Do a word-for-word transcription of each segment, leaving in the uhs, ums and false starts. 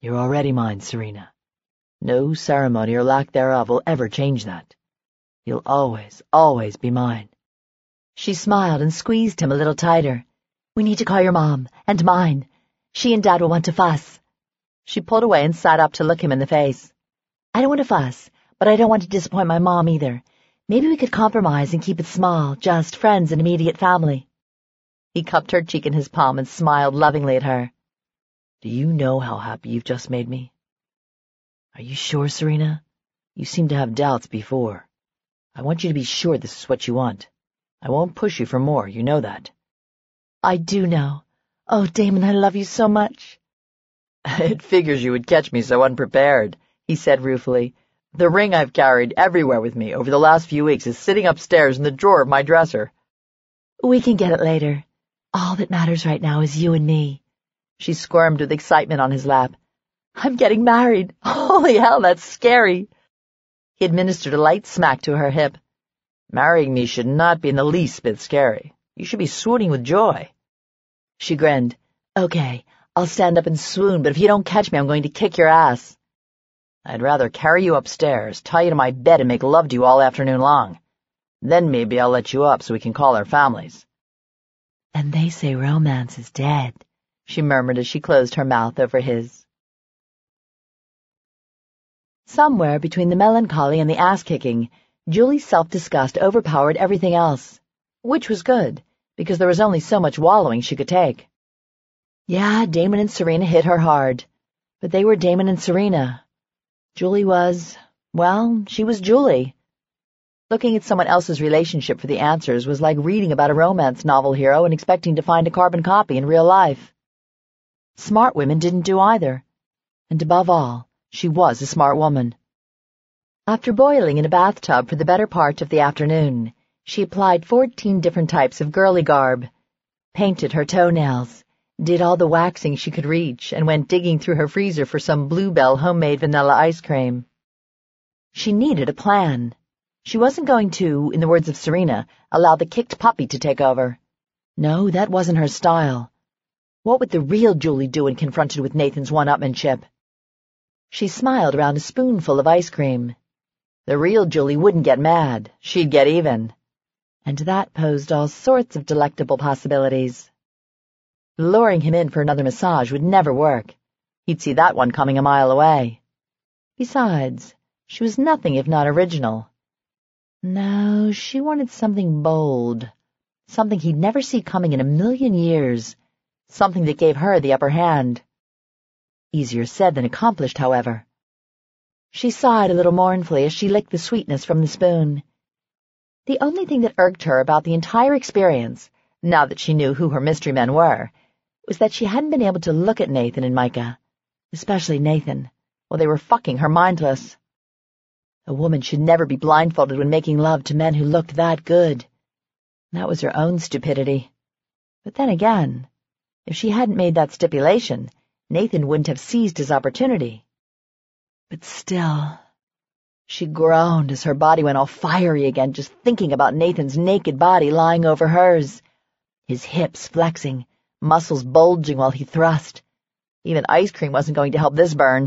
You're already mine, Serena. No ceremony or lack thereof will ever change that. You'll always, always be mine." She smiled and squeezed him a little tighter. "We need to call your mom, and mine. She and Dad will want to fuss." She pulled away and sat up to look him in the face. "I don't want to fuss, but I don't want to disappoint my mom either. Maybe we could compromise and keep it small, just friends and immediate family." He cupped her cheek in his palm and smiled lovingly at her. "Do you know how happy you've just made me? Are you sure, Serena? You seemed to have doubts before. I want you to be sure this is what you want. I won't push you for more, you know that." "I do know. Oh, Damon, I love you so much." "It figures you would catch me so unprepared," he said ruefully. "The ring I've carried everywhere with me over the last few weeks is sitting upstairs in the drawer of my dresser." "We can get it later. All that matters right now is you and me." She squirmed with excitement on his lap. "I'm getting married. Holy hell, that's scary." He administered a light smack to her hip. "Marrying me should not be in the least bit scary. You should be swooning with joy." She grinned. "Okay, I'll stand up and swoon, but if you don't catch me, I'm going to kick your ass." "I'd rather carry you upstairs, tie you to my bed, and make love to you all afternoon long. Then maybe I'll let you up so we can call our families." "And they say romance is dead," she murmured as she closed her mouth over his. Somewhere between the melancholy and the ass-kicking, Julie's self-disgust overpowered everything else, which was good, because there was only so much wallowing she could take. Yeah, Damon and Serena hit her hard, but they were Damon and Serena. Julie was, well, she was Julie. Looking at someone else's relationship for the answers was like reading about a romance novel hero and expecting to find a carbon copy in real life. Smart women didn't do either, and above all, she was a smart woman. After boiling in a bathtub for the better part of the afternoon, she applied fourteen different types of girly garb, painted her toenails, did all the waxing she could reach, and went digging through her freezer for some Bluebell homemade vanilla ice cream. She needed a plan. She wasn't going to, in the words of Serena, allow the kicked puppy to take over. No, that wasn't her style. What would the real Julie do when confronted with Nathan's one-upmanship? She smiled around a spoonful of ice cream. The real Julie wouldn't get mad. She'd get even. And that posed all sorts of delectable possibilities. Luring him in for another massage would never work. He'd see that one coming a mile away. Besides, she was nothing if not original. No, she wanted something bold, something he'd never see coming in a million years, something that gave her the upper hand. Easier said than accomplished, however. She sighed a little mournfully as she licked the sweetness from the spoon. The only thing that irked her about the entire experience, now that she knew who her mystery men were, was that she hadn't been able to look at Nathan and Micah, especially Nathan, while they were fucking her mindless. A woman should never be blindfolded when making love to men who looked that good. That was her own stupidity. But then again, if she hadn't made that stipulation, Nathan wouldn't have seized his opportunity. But still, she groaned as her body went all fiery again just thinking about Nathan's naked body lying over hers, his hips flexing, muscles bulging while he thrust. Even ice cream wasn't going to help this burn.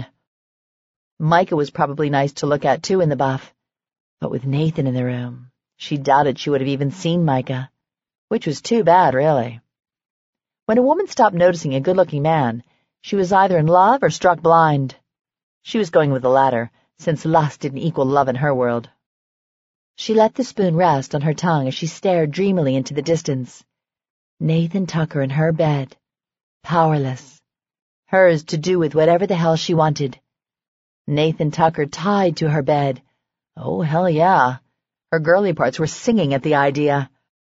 Micah was probably nice to look at, too, in the buff, but with Nathan in the room, she doubted she would have even seen Micah, which was too bad, really. When a woman stopped noticing a good-looking man, she was either in love or struck blind. She was going with the latter, since lust didn't equal love in her world. She let the spoon rest on her tongue as she stared dreamily into the distance. Nathan Tucker in her bed, powerless, hers to do with whatever the hell she wanted. Nathan Tucker tied to her bed. Oh, hell yeah. Her girly parts were singing at the idea.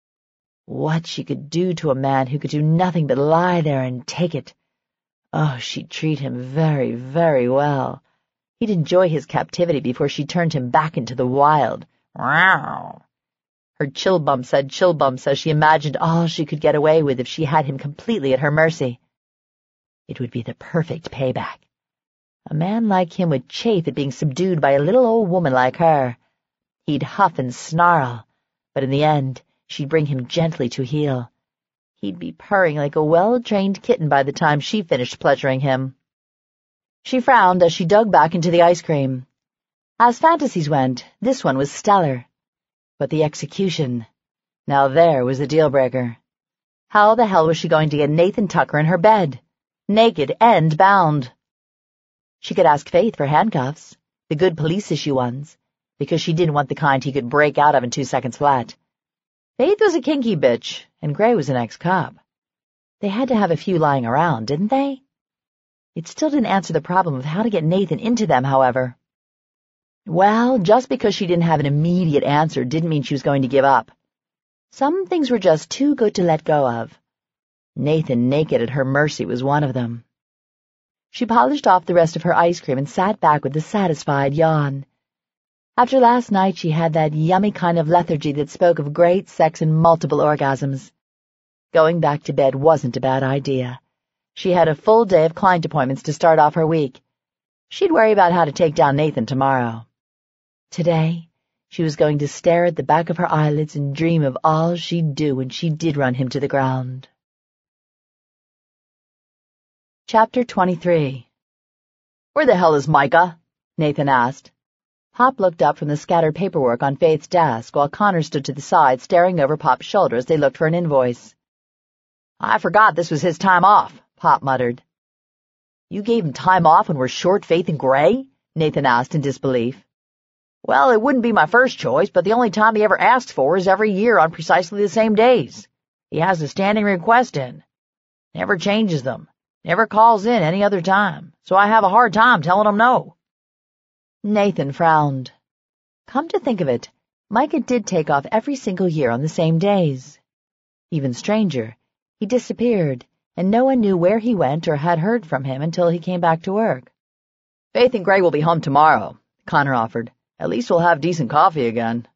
What she could do to a man who could do nothing but lie there and take it. Oh, she'd treat him very, very well. He'd enjoy his captivity before she turned him back into the wild. Wow. Her chill bump said chill bumps as she imagined all she could get away with if she had him completely at her mercy. It would be the perfect payback. A man like him would chafe at being subdued by a little old woman like her. He'd huff and snarl, but in the end, she'd bring him gently to heel. He'd be purring like a well-trained kitten by the time she finished pleasuring him. She frowned as she dug back into the ice cream. As fantasies went, this one was stellar. But the execution, now there was a deal-breaker. How the hell was she going to get Nathan Tucker in her bed, naked and bound? She could ask Faith for handcuffs, the good police-issue ones, because she didn't want the kind he could break out of in two seconds flat. Faith was a kinky bitch, and Gray was an ex-cop. They had to have a few lying around, didn't they? It still didn't answer the problem of how to get Nathan into them, however. Well, just because she didn't have an immediate answer didn't mean she was going to give up. Some things were just too good to let go of. Nathan naked at her mercy was one of them. She polished off the rest of her ice cream and sat back with a satisfied yawn. After last night she had that yummy kind of lethargy that spoke of great sex and multiple orgasms. Going back to bed wasn't a bad idea. She had a full day of client appointments to start off her week. She'd worry about how to take down Nathan tomorrow. Today, she was going to stare at the back of her eyelids and dream of all she'd do when she did run him to the ground. Chapter twenty-three. "Where the hell is Micah?" Nathan asked. Pop looked up from the scattered paperwork on Faith's desk while Connor stood to the side staring over Pop's shoulder as they looked for an invoice. "I forgot this was his time off," Pop muttered. "You gave him time off when we're short Faith and Gray?" Nathan asked in disbelief. "Well, it wouldn't be my first choice, but the only time he ever asks for is every year on precisely the same days. He has a standing request in. Never changes them. Never calls in any other time, so I have a hard time telling him no." Nathan frowned. Come to think of it, Micah did take off every single year on the same days. Even stranger, he disappeared, and no one knew where he went or had heard from him until he came back to work. "Faith and Gray will be home tomorrow," Connor offered. "At least we'll have decent coffee again."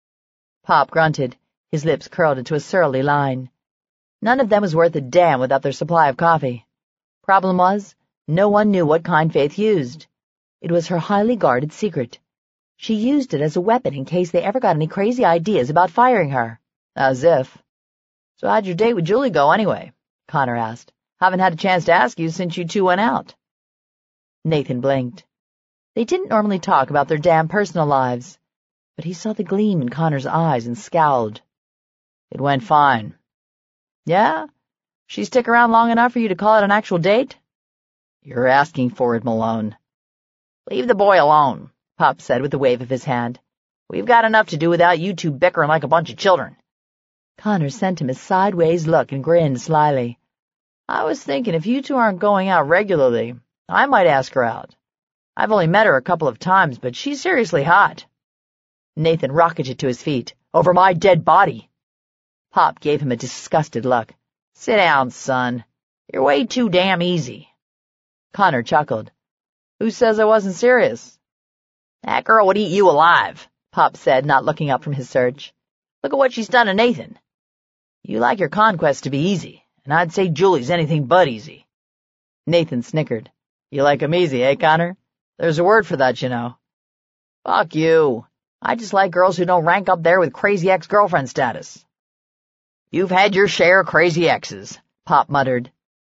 Pop grunted, his lips curled into a surly line. None of them was worth a damn without their supply of coffee. Problem was, no one knew what kind Faith used. It was her highly guarded secret. She used it as a weapon in case they ever got any crazy ideas about firing her. As if. "So how'd your date with Julie go, anyway?" Connor asked. "Haven't had a chance to ask you since you two went out." Nathan blinked. They didn't normally talk about their damn personal lives, but he saw the gleam in Connor's eyes and scowled. "It went fine." "Yeah? She stick around long enough for you to call it an actual date?" "You're asking for it, Malone." "Leave the boy alone," Pop said with a wave of his hand. "We've got enough to do without you two bickering like a bunch of children." Connor sent him a sideways look and grinned slyly. "I was thinking if you two aren't going out regularly, I might ask her out. I've only met her a couple of times, but she's seriously hot." Nathan rocketed to his feet. "Over my dead body." Pop gave him a disgusted look. "Sit down, son. You're way too damn easy." Connor chuckled. "Who says I wasn't serious?" "That girl would eat you alive," Pop said, not looking up from his search. "Look at what she's done to Nathan. You like your conquests to be easy, and I'd say Julie's anything but easy." Nathan snickered. "You like 'em easy, eh, Connor? There's a word for that, you know." "Fuck you. I just like girls who don't rank up there with crazy ex-girlfriend status." "You've had your share of crazy exes," Pop muttered.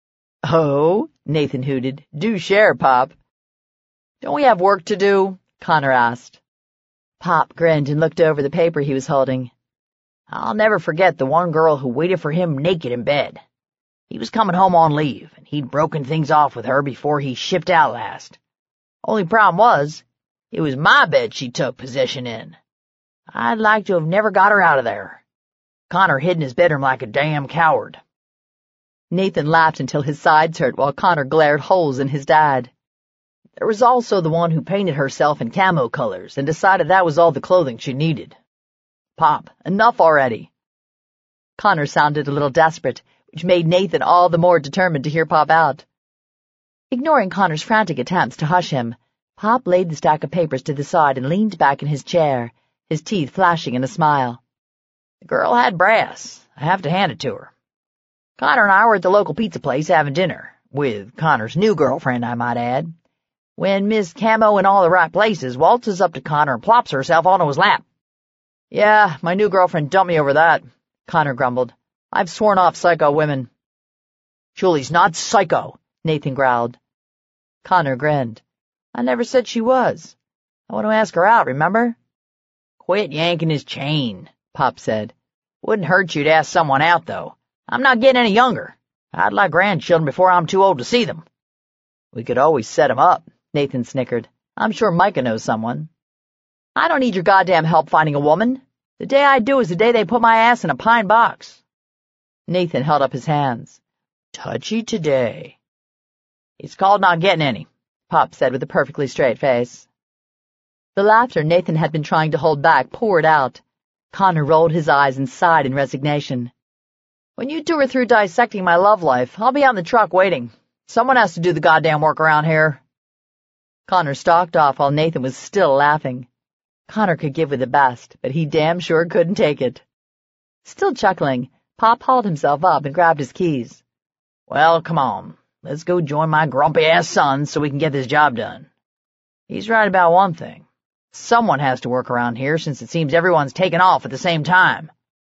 "Oh?" Nathan hooted. "Do share, Pop." "Don't we have work to do?" Connor asked. Pop grinned and looked over the paper he was holding. "I'll never forget the one girl who waited for him naked in bed. He was coming home on leave, and he'd broken things off with her before he shipped out last. Only problem was, it was my bed she took possession in. I'd like to have never got her out of there. Connor hid in his bedroom like a damn coward." Nathan laughed until his sides hurt while Connor glared holes in his dad. "There was also the one who painted herself in camo colors and decided that was all the clothing she needed. Pop, enough already." Connor sounded a little desperate, which made Nathan all the more determined to hear Pop out. Ignoring Connor's frantic attempts to hush him, Pop laid the stack of papers to the side and leaned back in his chair, his teeth flashing in a smile. "The girl had brass. I have to hand it to her. Connor and I were at the local pizza place having dinner, with Connor's new girlfriend, I might add, when Miss Camo in all the right places waltzes up to Connor and plops herself onto his lap. Yeah, my new girlfriend dumped me over that," Connor grumbled. "I've sworn off psycho women." "Julie's not psycho," Nathan growled. Connor grinned. I never said she was. I want to ask her out, remember? Quit yanking his chain, Pop said. Wouldn't hurt you to ask someone out, though. I'm not getting any younger. I'd like grandchildren before I'm too old to see them. We could always set 'em up, Nathan snickered. I'm sure Micah knows someone. I don't need your goddamn help finding a woman. The day I do is the day they put my ass in a pine box. Nathan held up his hands. Touchy today. It's called not getting any, Pop said with a perfectly straight face. The laughter Nathan had been trying to hold back poured out. Connor rolled his eyes and sighed in resignation. When you two are through dissecting my love life, I'll be out in the truck waiting. Someone has to do the goddamn work around here. Connor stalked off while Nathan was still laughing. Connor could give with the best, but he damn sure couldn't take it. Still chuckling, Pop hauled himself up and grabbed his keys. Well, come on. Let's go join my grumpy-ass son so we can get this job done. He's right about one thing. Someone has to work around here since it seems everyone's taken off at the same time.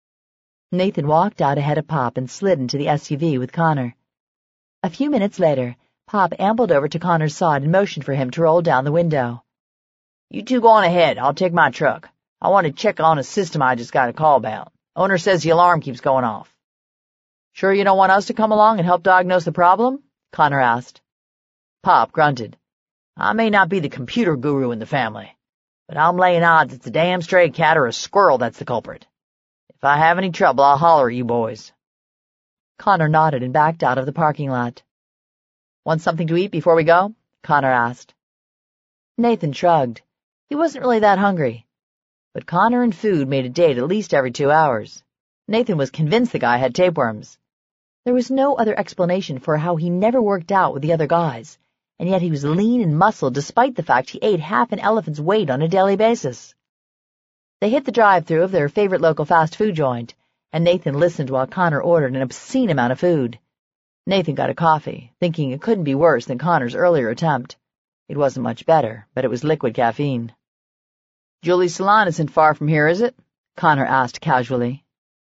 Nathan walked out ahead of Pop and slid into the S U V with Connor. A few minutes later, Pop ambled over to Connor's side and motioned for him to roll down the window. You two go on ahead. I'll take my truck. I want to check on a system I just got a call about. Owner says the alarm keeps going off. Sure you don't want us to come along and help diagnose the problem? Connor asked. Pop grunted. I may not be the computer guru in the family, but I'm laying odds it's a damn stray cat or a squirrel that's the culprit. If I have any trouble, I'll holler at you boys. Connor nodded and backed out of the parking lot. Want something to eat before we go? Connor asked. Nathan shrugged. He wasn't really that hungry. But Connor and food made a date at least every two hours. Nathan was convinced the guy had tapeworms. There was no other explanation for how he never worked out with the other guys, and yet he was lean and muscled despite the fact he ate half an elephant's weight on a daily basis. They hit the drive-thru of their favorite local fast food joint, and Nathan listened while Connor ordered an obscene amount of food. Nathan got a coffee, thinking it couldn't be worse than Connor's earlier attempt. It wasn't much better, but it was liquid caffeine. Julie's salon isn't far from here, is it? Connor asked casually.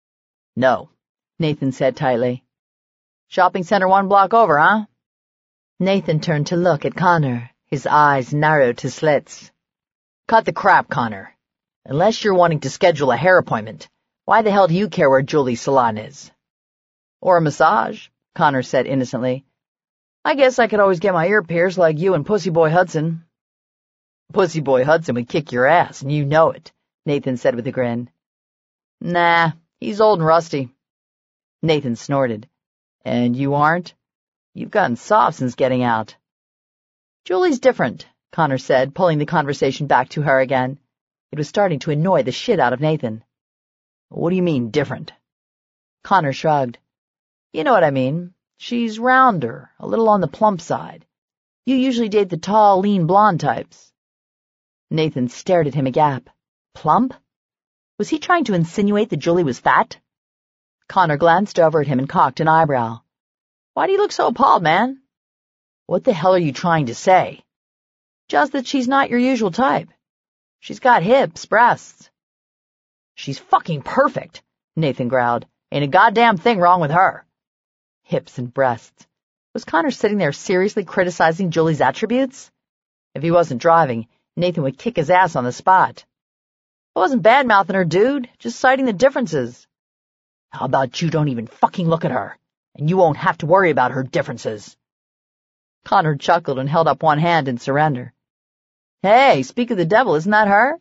No, Nathan said tightly. Shopping center one block over, huh? Nathan turned to look at Connor, his eyes narrowed to slits. Cut the crap, Connor. Unless you're wanting to schedule a hair appointment, why the hell do you care where Julie's salon is? Or a massage, Connor said innocently. I guess I could always get my ear pierced like you and Pussy Boy Hudson. Pussy Boy Hudson would kick your ass, and you know it, Nathan said with a grin. Nah, he's old and rusty. Nathan snorted. And you aren't? You've gotten soft since getting out. Julie's different, Connor said, pulling the conversation back to her again. It was starting to annoy the shit out of Nathan. What do you mean, different? Connor shrugged. You know what I mean. She's rounder, a little on the plump side. You usually date the tall, lean blonde types. Nathan stared at him agape. Plump? Was he trying to insinuate that Julie was fat? Connor glanced over at him and cocked an eyebrow. Why do you look so appalled, man? What the hell are you trying to say? Just that she's not your usual type. She's got hips, breasts. She's fucking perfect, Nathan growled. Ain't a goddamn thing wrong with her. Hips and breasts. Was Connor sitting there seriously criticizing Julie's attributes? If he wasn't driving, Nathan would kick his ass on the spot. I wasn't bad-mouthing her, dude, just citing the differences. How about you don't even fucking look at her, and you won't have to worry about her differences. Connor chuckled and held up one hand in surrender. Hey, speak of the devil, isn't that her?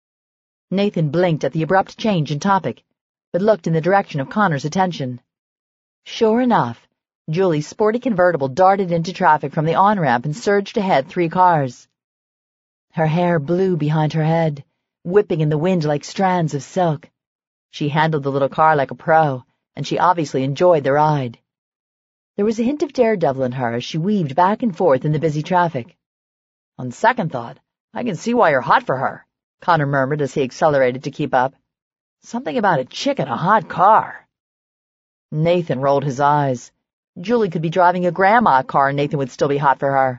Nathan blinked at the abrupt change in topic, but looked in the direction of Connor's attention. Sure enough, Julie's sporty convertible darted into traffic from the on-ramp and surged ahead three cars. Her hair blew behind her head, whipping in the wind like strands of silk. She handled the little car like a pro, and she obviously enjoyed the ride. There was a hint of daredevil in her as she weaved back and forth in the busy traffic. On second thought, I can see why you're hot for her, Connor murmured as he accelerated to keep up. Something about a chick in a hot car. Nathan rolled his eyes. Julie could be driving a grandma car and Nathan would still be hot for her.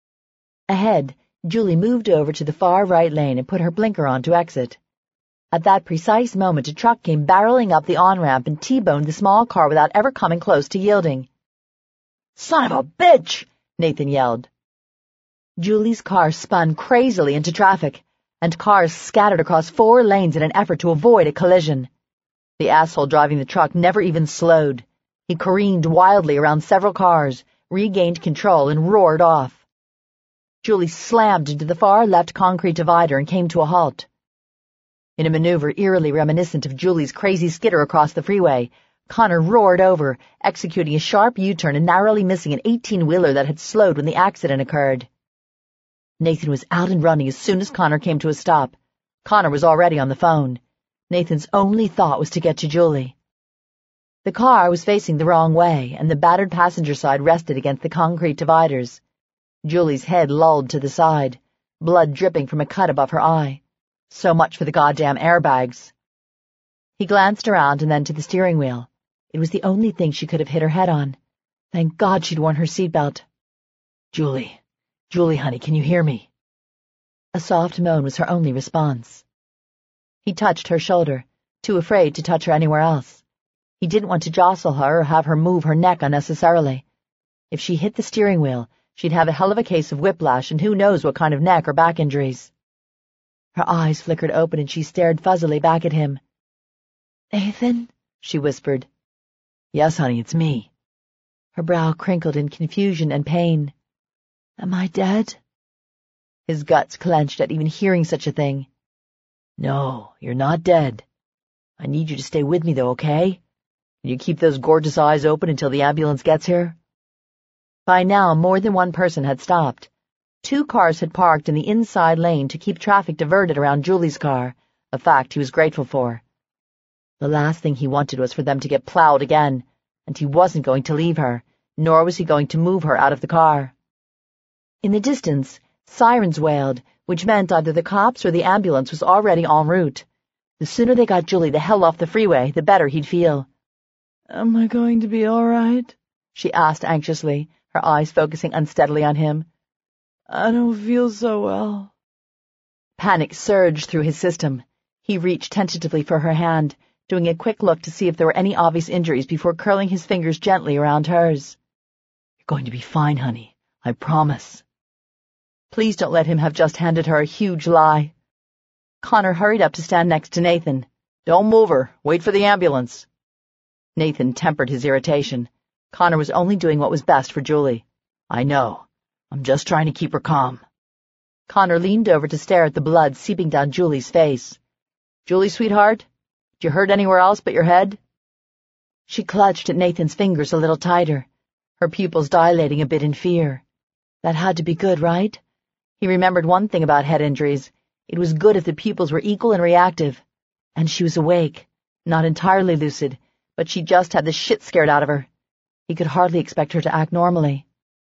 Ahead, Julie moved over to the far right lane and put her blinker on to exit. At that precise moment, a truck came barreling up the on-ramp and T-boned the small car without ever coming close to yielding. Son of a bitch! Nathan yelled. Julie's car spun crazily into traffic, and cars scattered across four lanes in an effort to avoid a collision. The asshole driving the truck never even slowed. He careened wildly around several cars, regained control, and roared off. Julie slammed into the far left concrete divider and came to a halt. In a maneuver eerily reminiscent of Julie's crazy skitter across the freeway, Connor roared over, executing a sharp U-turn and narrowly missing an eighteen-wheeler that had slowed when the accident occurred. Nathan was out and running as soon as Connor came to a stop. Connor was already on the phone. Nathan's only thought was to get to Julie. The car was facing the wrong way, and the battered passenger side rested against the concrete dividers. Julie's head lolled to the side, blood dripping from a cut above her eye. So much for the goddamn airbags. He glanced around and then to the steering wheel. It was the only thing she could have hit her head on. Thank God she'd worn her seatbelt. Julie, Julie, honey, can you hear me? A soft moan was her only response. He touched her shoulder, too afraid to touch her anywhere else. He didn't want to jostle her or have her move her neck unnecessarily. If she hit the steering wheel, she'd have a hell of a case of whiplash and who knows what kind of neck or back injuries. Her eyes flickered open and she stared fuzzily back at him. "Nathan?" she whispered. "Yes, honey, it's me." Her brow crinkled in confusion and pain. "Am I dead?" His guts clenched at even hearing such a thing. "No, you're not dead. I need you to stay with me, though, okay? Can you keep those gorgeous eyes open until the ambulance gets here?" By now, more than one person had stopped. Two cars had parked in the inside lane to keep traffic diverted around Julie's car, a fact he was grateful for. The last thing he wanted was for them to get plowed again, and he wasn't going to leave her, nor was he going to move her out of the car. In the distance, sirens wailed, which meant either the cops or the ambulance was already en route. The sooner they got Julie the hell off the freeway, the better he'd feel. "Am I going to be all right?" she asked anxiously, her eyes focusing unsteadily on him. "I don't feel so well." Panic surged through his system. He reached tentatively for her hand, doing a quick look to see if there were any obvious injuries before curling his fingers gently around hers. "You're going to be fine, honey. I promise." Please don't let him have just handed her a huge lie. Connor hurried up to stand next to Nathan. "Don't move her. Wait for the ambulance." Nathan tempered his irritation. Connor was only doing what was best for Julie. "I know. I'm just trying to keep her calm." Connor leaned over to stare at the blood seeping down Julie's face. "Julie, sweetheart? Did you hurt anywhere else but your head?" She clutched at Nathan's fingers a little tighter, her pupils dilating a bit in fear. That had to be good, right? He remembered one thing about head injuries. It was good if the pupils were equal and reactive. And she was awake, not entirely lucid, but she just had the shit scared out of her. He could hardly expect her to act normally.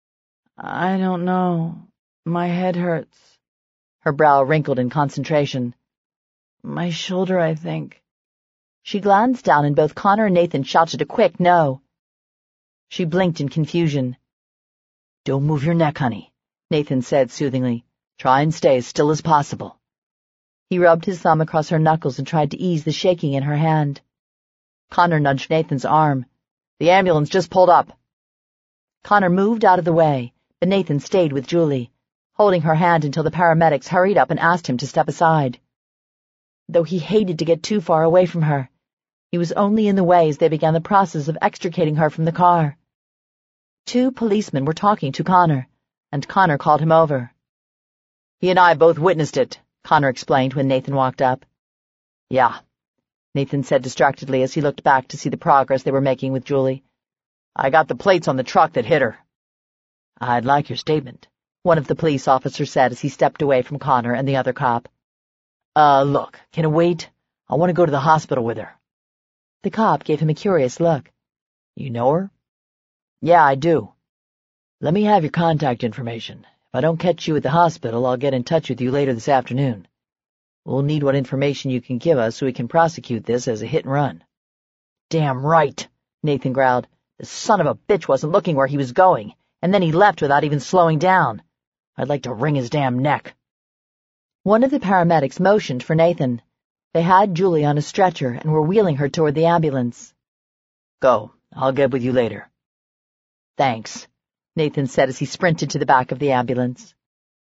"I don't know. My head hurts." Her brow wrinkled in concentration. "My shoulder, I think." She glanced down and both Connor and Nathan shouted a quick no. She blinked in confusion. "Don't move your neck, honey," Nathan said soothingly. "Try and stay as still as possible." He rubbed his thumb across her knuckles and tried to ease the shaking in her hand. Connor nudged Nathan's arm. "The ambulance just pulled up." Connor moved out of the way, but Nathan stayed with Julie, holding her hand until the paramedics hurried up and asked him to step aside. Though he hated to get too far away from her, he was only in the way as they began the process of extricating her from the car. Two policemen were talking to Connor, and Connor called him over. "He and I both witnessed it," Connor explained when Nathan walked up. "Yeah," Nathan said distractedly as he looked back to see the progress they were making with Julie. "I got the plates on the truck that hit her." "I'd like your statement," one of the police officers said as he stepped away from Connor and the other cop. Uh, look, can it wait? I want to go to the hospital with her." The cop gave him a curious look. "You know her?" "Yeah, I do." "Let me have your contact information. If I don't catch you at the hospital, I'll get in touch with you later this afternoon. We'll need what information you can give us so we can prosecute this as a hit and run." "Damn right," Nathan growled. "The son of a bitch wasn't looking where he was going, and then he left without even slowing down. I'd like to wring his damn neck." One of the paramedics motioned for Nathan. They had Julie on a stretcher and were wheeling her toward the ambulance. "Go. I'll get with you later." "Thanks," Nathan said as he sprinted to the back of the ambulance.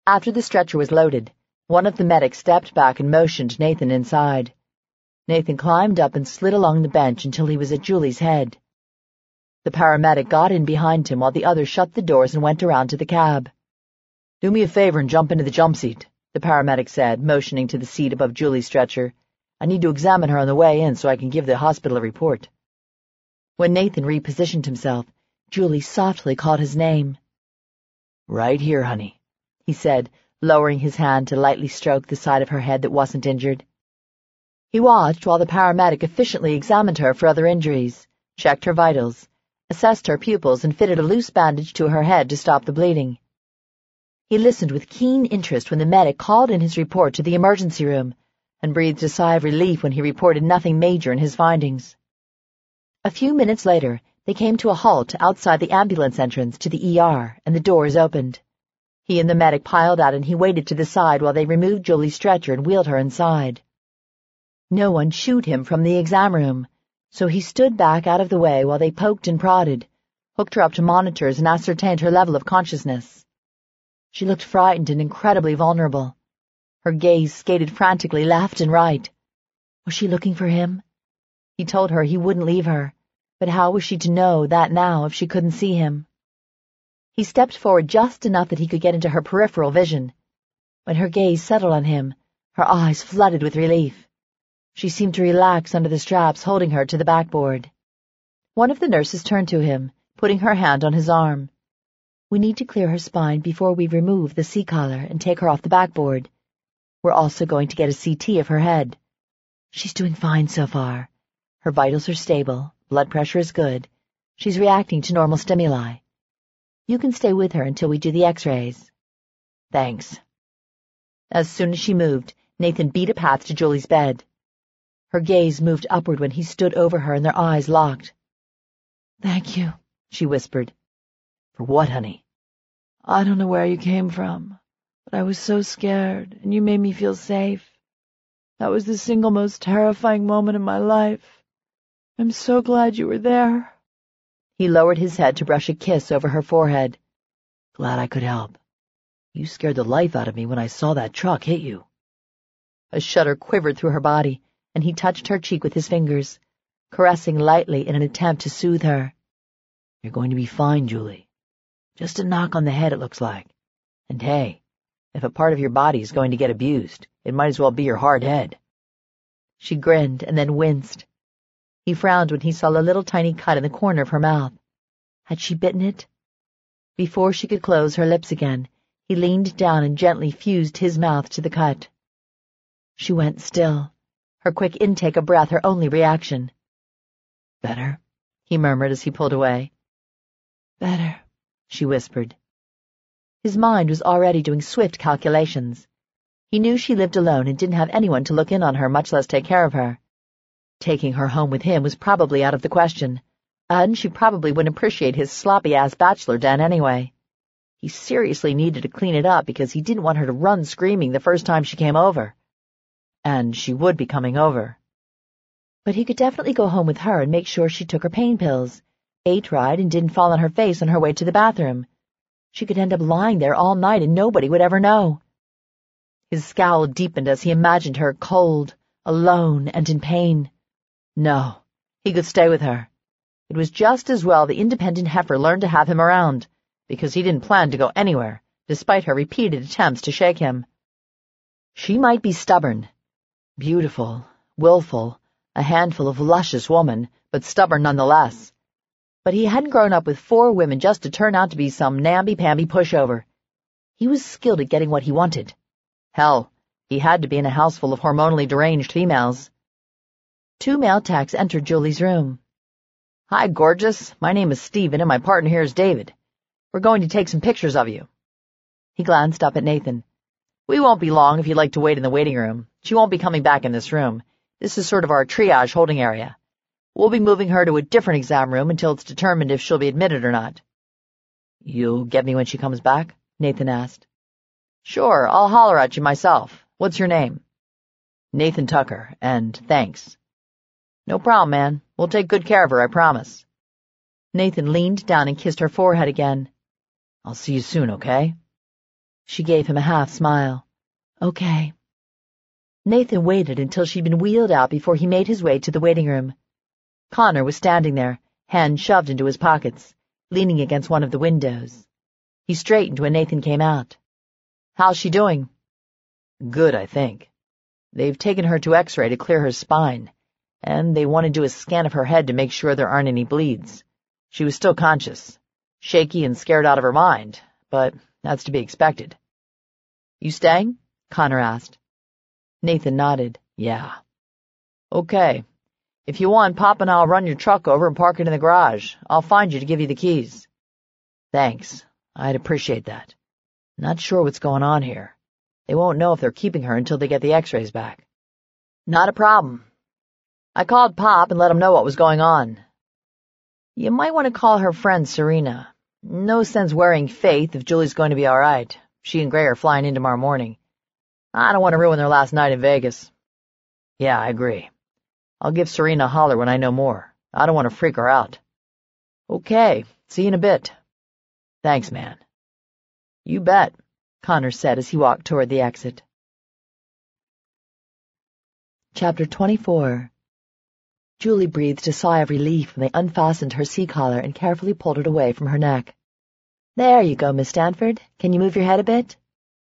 After the stretcher was loaded, one of the medics stepped back and motioned Nathan inside. Nathan climbed up and slid along the bench until he was at Julie's head. The paramedic got in behind him while the others shut the doors and went around to the cab. "Do me a favor and jump into the jump seat," the paramedic said, motioning to the seat above Julie's stretcher. "I need to examine her on the way in so I can give the hospital a report." When Nathan repositioned himself, Julie softly called his name. "Right here, honey," he said, lowering his hand to lightly stroke the side of her head that wasn't injured. He watched while the paramedic efficiently examined her for other injuries, checked her vitals, assessed her pupils, and fitted a loose bandage to her head to stop the bleeding. He listened with keen interest when the medic called in his report to the emergency room, and breathed a sigh of relief when he reported nothing major in his findings. A few minutes later, they came to a halt outside the ambulance entrance to the E R, and the doors opened. He and the medic piled out, and he waited to the side while they removed Julie's stretcher and wheeled her inside. No one shooed him from the exam room, so he stood back out of the way while they poked and prodded, hooked her up to monitors, and ascertained her level of consciousness. She looked frightened and incredibly vulnerable. Her gaze skated frantically left and right. Was she looking for him? He told her he wouldn't leave her, but how was she to know that now if she couldn't see him? He stepped forward just enough that he could get into her peripheral vision. When her gaze settled on him, her eyes flooded with relief. She seemed to relax under the straps holding her to the backboard. One of the nurses turned to him, putting her hand on his arm. "We need to clear her spine before we remove the C-collar and take her off the backboard. We're also going to get a C T of her head. She's doing fine so far. Her vitals are stable, blood pressure is good. She's reacting to normal stimuli. You can stay with her until we do the x-rays." "Thanks." As soon as she moved, Nathan beat a path to Julie's bed. Her gaze moved upward when he stood over her and their eyes locked. "Thank you," she whispered. "For what, honey?" "I don't know where you came from, but I was so scared, and you made me feel safe. That was the single most terrifying moment in my life. I'm so glad you were there." He lowered his head to brush a kiss over her forehead. "Glad I could help. You scared the life out of me when I saw that truck hit you." A shudder quivered through her body, and he touched her cheek with his fingers, caressing lightly in an attempt to soothe her. "You're going to be fine, Julie. Just a knock on the head, it looks like. And hey, if a part of your body is going to get abused, it might as well be your hard head." She grinned and then winced. He frowned when he saw a little tiny cut in the corner of her mouth. Had she bitten it? Before she could close her lips again, he leaned down and gently fused his mouth to the cut. She went still, her quick intake of breath her only reaction. "Better?" he murmured as he pulled away. "Better," she whispered. His mind was already doing swift calculations. He knew she lived alone and didn't have anyone to look in on her, much less take care of her. Taking her home with him was probably out of the question, and she probably wouldn't appreciate his sloppy-ass bachelor den anyway. He seriously needed to clean it up because he didn't want her to run screaming the first time she came over. And she would be coming over. But he could definitely go home with her and make sure she took her pain pills, ate right, and didn't fall on her face on her way to the bathroom. She could end up lying there all night and nobody would ever know. His scowl deepened as he imagined her cold, alone, and in pain. No, he could stay with her. It was just as well the independent heifer learned to have him around, because he didn't plan to go anywhere, despite her repeated attempts to shake him. She might be stubborn, beautiful, willful, a handful of luscious woman, but stubborn nonetheless. But he hadn't grown up with four women just to turn out to be some namby-pamby pushover. He was skilled at getting what he wanted. Hell, he had to be in a house full of hormonally deranged females. Two male techs entered Julie's room. "Hi, gorgeous. My name is Stephen, and my partner here is David. We're going to take some pictures of you." He glanced up at Nathan. "We won't be long if you'd like to wait in the waiting room. She won't be coming back in this room. This is sort of our triage holding area. We'll be moving her to a different exam room until it's determined if she'll be admitted or not." "You'll get me when she comes back?" Nathan asked. "Sure, I'll holler at you myself. What's your name?" "Nathan Tucker, and thanks." "No problem, man. We'll take good care of her, I promise." Nathan leaned down and kissed her forehead again. "I'll see you soon, okay?" She gave him a half-smile. Okay. Nathan waited until she'd been wheeled out before he made his way to the waiting room. Connor was standing there, hands shoved into his pockets, leaning against one of the windows. He straightened when Nathan came out. How's she doing? Good, I think. They've taken her to X-ray to clear her spine, and they want to do a scan of her head to make sure there aren't any bleeds. She was still conscious, shaky and scared out of her mind, but that's to be expected. You staying? Connor asked. Nathan nodded. Yeah. Okay. If you want, Pop and I'll run your truck over and park it in the garage. I'll find you to give you the keys. Thanks. I'd appreciate that. Not sure what's going on here. They won't know if they're keeping her until they get the x-rays back. Not a problem. I called Pop and let him know what was going on. You might want to call her friend Serena. No sense worrying Faith if Julie's going to be all right. She and Gray are flying in tomorrow morning. I don't want to ruin their last night in Vegas. Yeah, I agree. I'll give Serena a holler when I know more. I don't want to freak her out. Okay, see you in a bit. Thanks, man. You bet, Connor said as he walked toward the exit. Chapter twenty-four. Julie breathed a sigh of relief when they unfastened her sea collar and carefully pulled it away from her neck. There you go, Miss Stanford. Can you move your head a bit?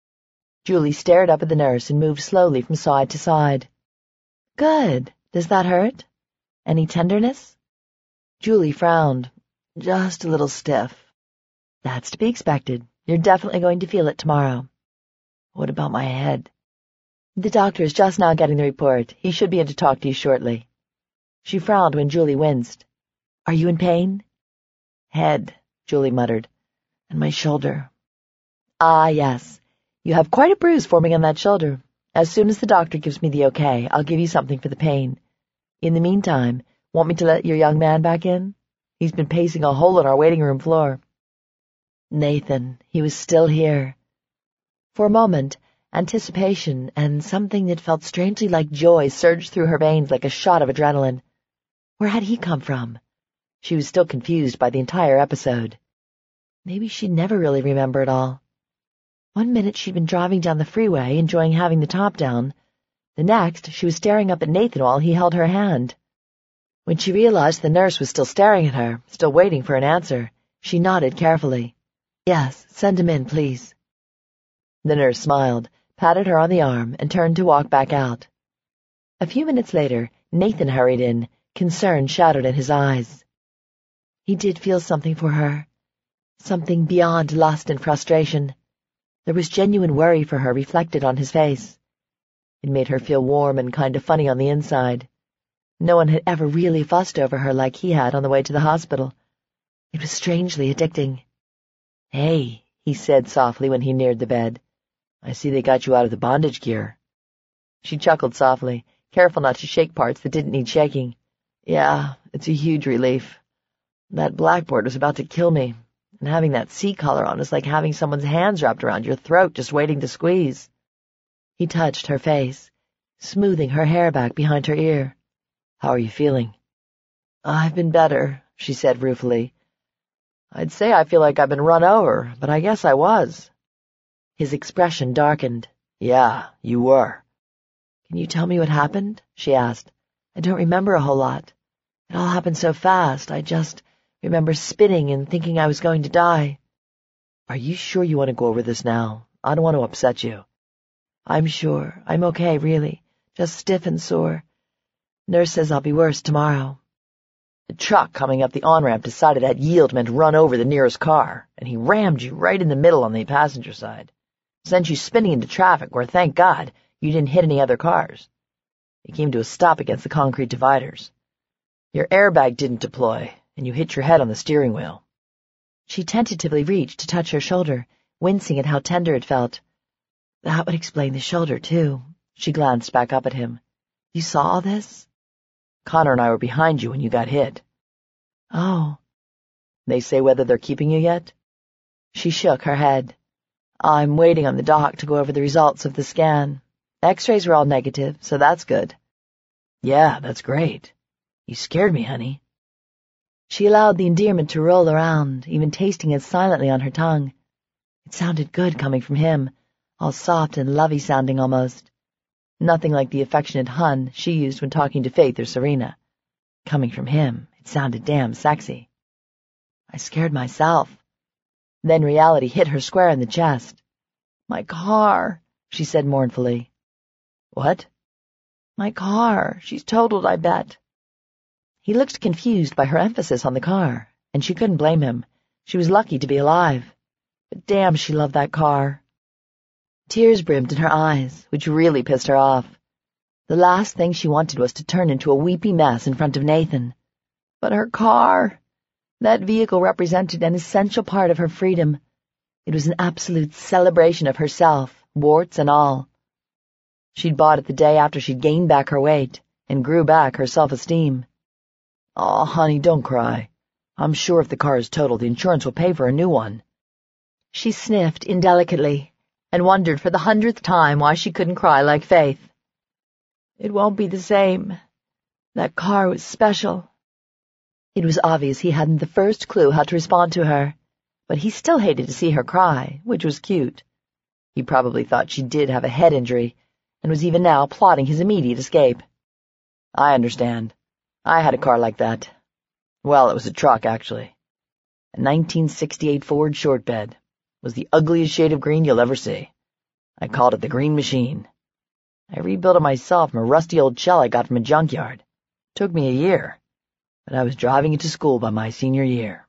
Julie stared up at the nurse and moved slowly from side to side. Good. Does that hurt? Any tenderness? Julie frowned. Just a little stiff. That's to be expected. You're definitely going to feel it tomorrow. What about my head? The doctor is just now getting the report. He should be in to talk to you shortly. She frowned when Julie winced. Are you in pain? Head, Julie muttered, and my shoulder. Ah, yes. You have quite a bruise forming on that shoulder. As soon as the doctor gives me the okay, I'll give you something for the pain. In the meantime, want me to let your young man back in? He's been pacing a hole in our waiting room floor. Nathan, he was still here. For a moment, anticipation and something that felt strangely like joy surged through her veins like a shot of adrenaline. Where had he come from? She was still confused by the entire episode. Maybe she'd never really remember it all. One minute she'd been driving down the freeway, enjoying having the top down. The next, she was staring up at Nathan while he held her hand. When she realized the nurse was still staring at her, still waiting for an answer, she nodded carefully. Yes, send him in, please. The nurse smiled, patted her on the arm, and turned to walk back out. A few minutes later, Nathan hurried in, concern shadowed in his eyes. He did feel something for her, something beyond lust and frustration. There was genuine worry for her reflected on his face. It made her feel warm and kind of funny on the inside. No one had ever really fussed over her like he had on the way to the hospital. It was strangely addicting. Hey, he said softly when he neared the bed. I see they got you out of the bondage gear. She chuckled softly, careful not to shake parts that didn't need shaking. Yeah, it's a huge relief. That blackboard was about to kill me. And having that sea collar on is like having someone's hands wrapped around your throat just waiting to squeeze. He touched her face, smoothing her hair back behind her ear. How are you feeling? I've been better, she said ruefully. I'd say I feel like I've been run over, but I guess I was. His expression darkened. Yeah, you were. Can you tell me what happened? She asked. I don't remember a whole lot. It all happened so fast, I just remember spinning and thinking I was going to die. Are you sure you want to go over this now? I don't want to upset you. I'm sure. I'm okay, really. Just stiff and sore. Nurse says I'll be worse tomorrow. The truck coming up the on-ramp decided that yield meant run over the nearest car, and he rammed you right in the middle on the passenger side. Sent you spinning into traffic where, thank God, you didn't hit any other cars. You came to a stop against the concrete dividers. Your airbag didn't deploy, and you hit your head on the steering wheel. She tentatively reached to touch her shoulder, wincing at how tender it felt. That would explain the shoulder, too. She glanced back up at him. You saw all this? Connor and I were behind you when you got hit. Oh. They say whether they're keeping you yet? She shook her head. I'm waiting on the doc to go over the results of the scan. X-rays were all negative, so that's good. Yeah, that's great. You scared me, honey. She allowed the endearment to roll around, even tasting it silently on her tongue. It sounded good coming from him, all soft and lovey-sounding almost. Nothing like the affectionate hun she used when talking to Faith or Serena. Coming from him, it sounded damn sexy. I scared myself. Then reality hit her square in the chest. "My car," she said mournfully. "What?" "My car. She's totaled, I bet." He looked confused by her emphasis on the car, and she couldn't blame him. She was lucky to be alive. But damn, she loved that car. Tears brimmed in her eyes, which really pissed her off. The last thing she wanted was to turn into a weepy mess in front of Nathan. But her car! That vehicle represented an essential part of her freedom. It was an absolute celebration of herself, warts and all. She'd bought it the day after she'd gained back her weight and grew back her self-esteem. "Aw, honey, don't cry. I'm sure if the car is totaled, the insurance will pay for a new one." She sniffed indelicately and wondered for the hundredth time why she couldn't cry like Faith. "It won't be the same. That car was special." It was obvious he hadn't the first clue how to respond to her, but he still hated to see her cry, which was cute. He probably thought she did have a head injury, and was even now plotting his immediate escape. "I understand. I had a car like that. Well, it was a truck, actually. A nineteen sixty-eight Ford shortbed. It was the ugliest shade of green you'll ever see. I called it the Green Machine. I rebuilt it myself from a rusty old shell I got from a junkyard. Took me a year, but I was driving it to school by my senior year.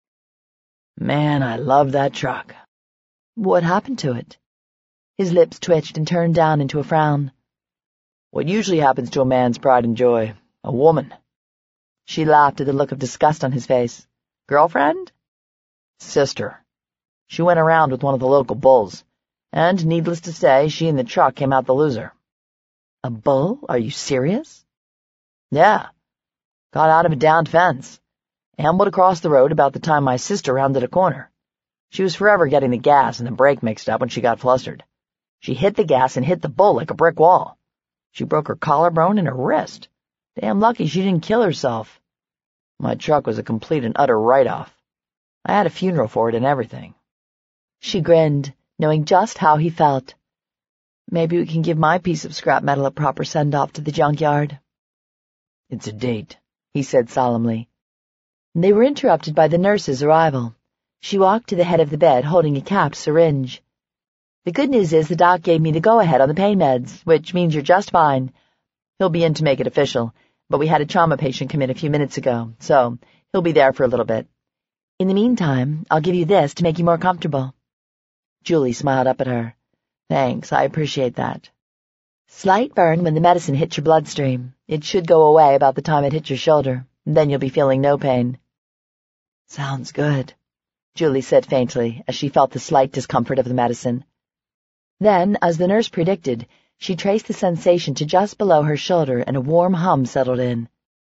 Man, I loved that truck." "What happened to it?" His lips twitched and turned down into a frown. "What usually happens to a man's pride and joy. A woman." She laughed at the look of disgust on his face. "Girlfriend?" "Sister. She went around with one of the local bulls, and, needless to say, she and the truck came out the loser." "A bull? Are you serious?" "Yeah. Got out of a downed fence. Ambled across the road about the time my sister rounded a corner. She was forever getting the gas and the brake mixed up when she got flustered. She hit the gas and hit the bull like a brick wall. She broke her collarbone and her wrist. Damn lucky she didn't kill herself. My truck was a complete and utter write-off. I had a funeral for it and everything." She grinned, knowing just how he felt. "Maybe we can give my piece of scrap metal a proper send-off to the junkyard." "It's a date," he said solemnly. They were interrupted by the nurse's arrival. She walked to the head of the bed holding a capped syringe. "The good news is the doc gave me the go-ahead on the pain meds, which means you're just fine. He'll be in to make it official, but we had a trauma patient come in a few minutes ago, so he'll be there for a little bit. In the meantime, I'll give you this to make you more comfortable." Julie smiled up at her. "Thanks, I appreciate that." "Slight burn when the medicine hits your bloodstream. It should go away about the time it hits your shoulder. Then you'll be feeling no pain." "Sounds good," Julie said faintly as she felt the slight discomfort of the medicine. Then, as the nurse predicted, she traced the sensation to just below her shoulder and a warm hum settled in.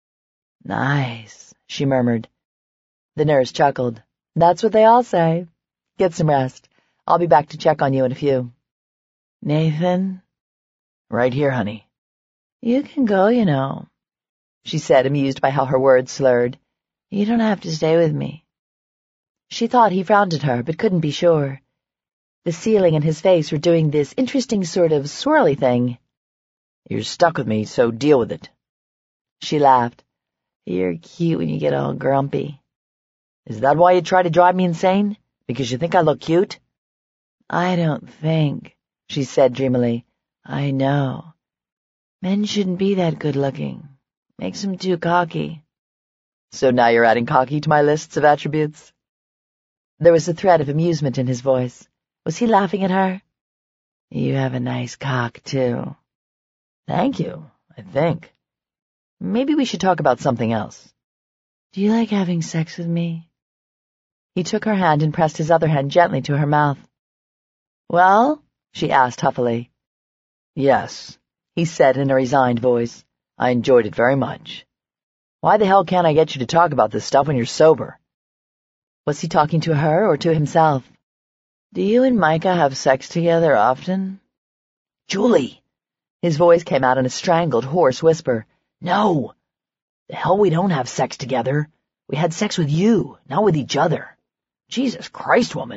"Nice," she murmured. The nurse chuckled. "That's what they all say. Get some rest. I'll be back to check on you in a few." "Nathan?" "Right here, honey." "You can go, you know," she said, amused by how her words slurred. "You don't have to stay with me." She thought he frowned at her, but couldn't be sure. The ceiling and his face were doing this interesting sort of swirly thing. "You're stuck with me, so deal with it." She laughed. "You're cute when you get all grumpy." "Is that why you try to drive me insane? Because you think I look cute?" "I don't think," she said dreamily. "I know. Men shouldn't be that good-looking. Makes them too cocky." "So now you're adding cocky to my lists of attributes?" There was a thread of amusement in his voice. Was he laughing at her? "You have a nice cock, too." "Thank you, I think. Maybe we should talk about something else." "Do you like having sex with me?" He took her hand and pressed his other hand gently to her mouth. "Well?" she asked huffily. "Yes," he said in a resigned voice. "I enjoyed it very much. Why the hell can't I get you to talk about this stuff when you're sober?" Was he talking to her or to himself? "Do you and Micah have sex together often?" "Julie!" His voice came out in a strangled, hoarse whisper. "No! The hell we don't have sex together. We had sex with you, not with each other. Jesus Christ, woman!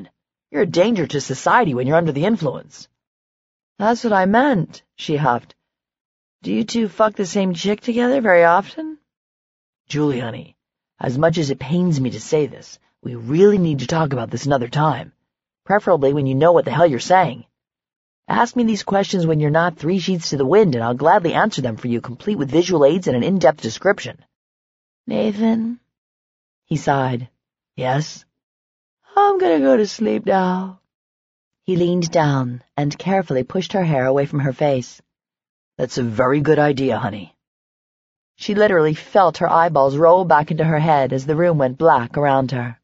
You're a danger to society when you're under the influence. That's what I meant, she huffed. Do you two fuck the same chick together very often? Julie, honey, as much as it pains me to say this, we really need to talk about this another time, preferably when you know what the hell you're saying. Ask me these questions when you're not three sheets to the wind, and I'll gladly answer them for you, complete with visual aids and an in-depth description. Nathan? He sighed. Yes? I'm gonna go to sleep now. He leaned down and carefully pushed her hair away from her face. That's a very good idea, honey. She literally felt her eyeballs roll back into her head as the room went black around her.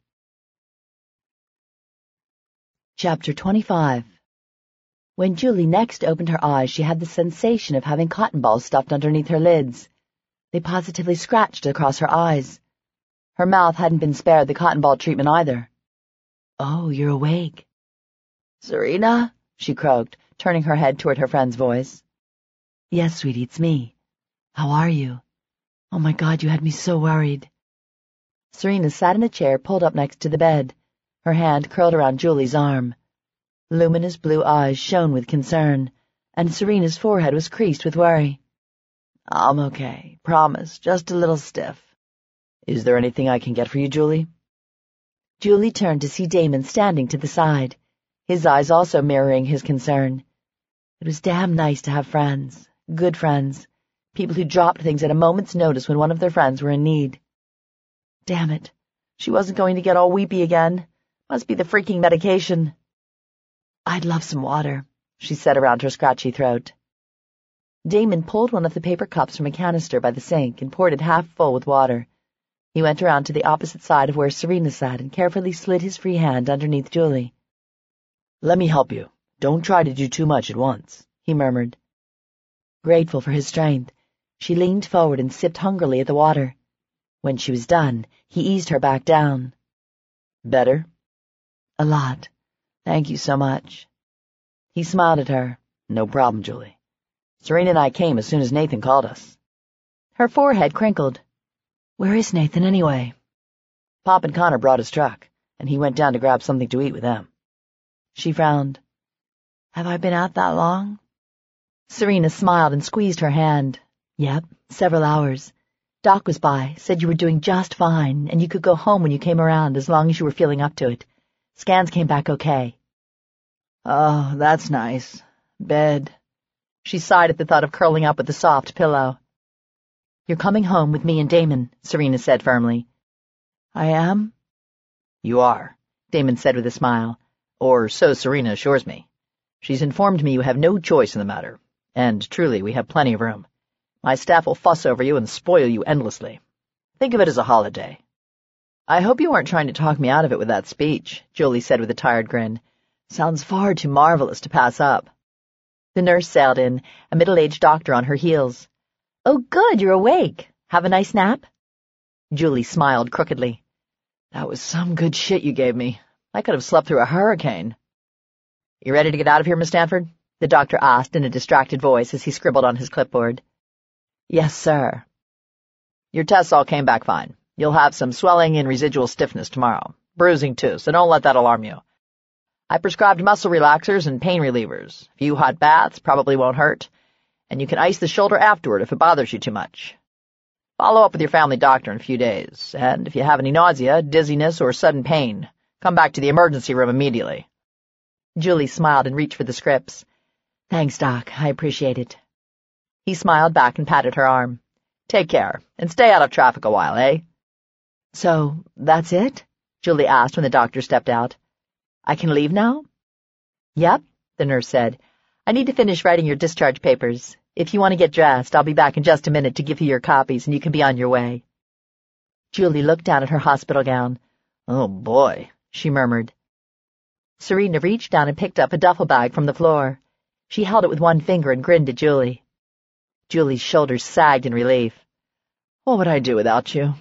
Chapter twenty-five. When Julie next opened her eyes, she had the sensation of having cotton balls stuffed underneath her lids. They positively scratched across her eyes. Her mouth hadn't been spared the cotton ball treatment either. Oh, you're awake. Serena? She croaked, turning her head toward her friend's voice. Yes, sweetie, it's me. How are you? Oh my God, you had me so worried. Serena sat in a chair pulled up next to the bed, her hand curled around Julie's arm. Luminous blue eyes shone with concern, and Serena's forehead was creased with worry. I'm okay, promise, just a little stiff. Is there anything I can get for you, Julie? Julie turned to see Damon standing to the side, his eyes also mirroring his concern. It was damn nice to have friends, good friends, people who dropped things at a moment's notice when one of their friends were in need. Damn it, she wasn't going to get all weepy again. Must be the freaking medication. I'd love some water, she said around her scratchy throat. Damon pulled one of the paper cups from a canister by the sink and poured it half full with water. He went around to the opposite side of where Serena sat and carefully slid his free hand underneath Julie. Let me help you. Don't try to do too much at once, he murmured. Grateful for his strength, she leaned forward and sipped hungrily at the water. When she was done, he eased her back down. Better? A lot. Thank you so much. He smiled at her. No problem, Julie. Serena and I came as soon as Nathan called us. Her forehead crinkled. Where is Nathan, anyway? Pop and Connor brought his truck, and he went down to grab something to eat with them. She frowned. Have I been out that long? Serena smiled and squeezed her hand. Yep, several hours. Doc was by, said you were doing just fine, and you could go home when you came around as long as you were feeling up to it. Scans came back okay. Oh, that's nice. Bed. She sighed at the thought of curling up with a soft pillow. You're coming home with me and Damon, Serena said firmly. I am? You are, Damon said with a smile. Or so Serena assures me. She's informed me you have no choice in the matter, and truly we have plenty of room. My staff will fuss over you and spoil you endlessly. Think of it as a holiday. I hope you weren't trying to talk me out of it with that speech, Julie said with a tired grin. Sounds far too marvelous to pass up. The nurse sailed in, a middle-aged doctor on her heels. Oh, good, you're awake. Have a nice nap? Julie smiled crookedly. That was some good shit you gave me. I could have slept through a hurricane. You ready to get out of here, Miss Stanford? The doctor asked in a distracted voice as he scribbled on his clipboard. Yes, sir. Your tests all came back fine. You'll have some swelling and residual stiffness tomorrow. Bruising, too, so don't let that alarm you. I prescribed muscle relaxers and pain relievers. A few hot baths probably won't hurt, and you can ice the shoulder afterward if it bothers you too much. Follow up with your family doctor in a few days, and if you have any nausea, dizziness, or sudden pain, come back to the emergency room immediately. Julie smiled and reached for the scripts. Thanks, Doc. I appreciate it. He smiled back and patted her arm. Take care, and stay out of traffic a while, eh? So, that's it? Julie asked when the doctor stepped out. I can leave now? Yep, the nurse said. I need to finish writing your discharge papers. If you want to get dressed, I'll be back in just a minute to give you your copies, and you can be on your way. Julie looked down at her hospital gown. Oh, boy, she murmured. Serena reached down and picked up a duffel bag from the floor. She held it with one finger and grinned at Julie. Julie's shoulders sagged in relief. What would I do without you?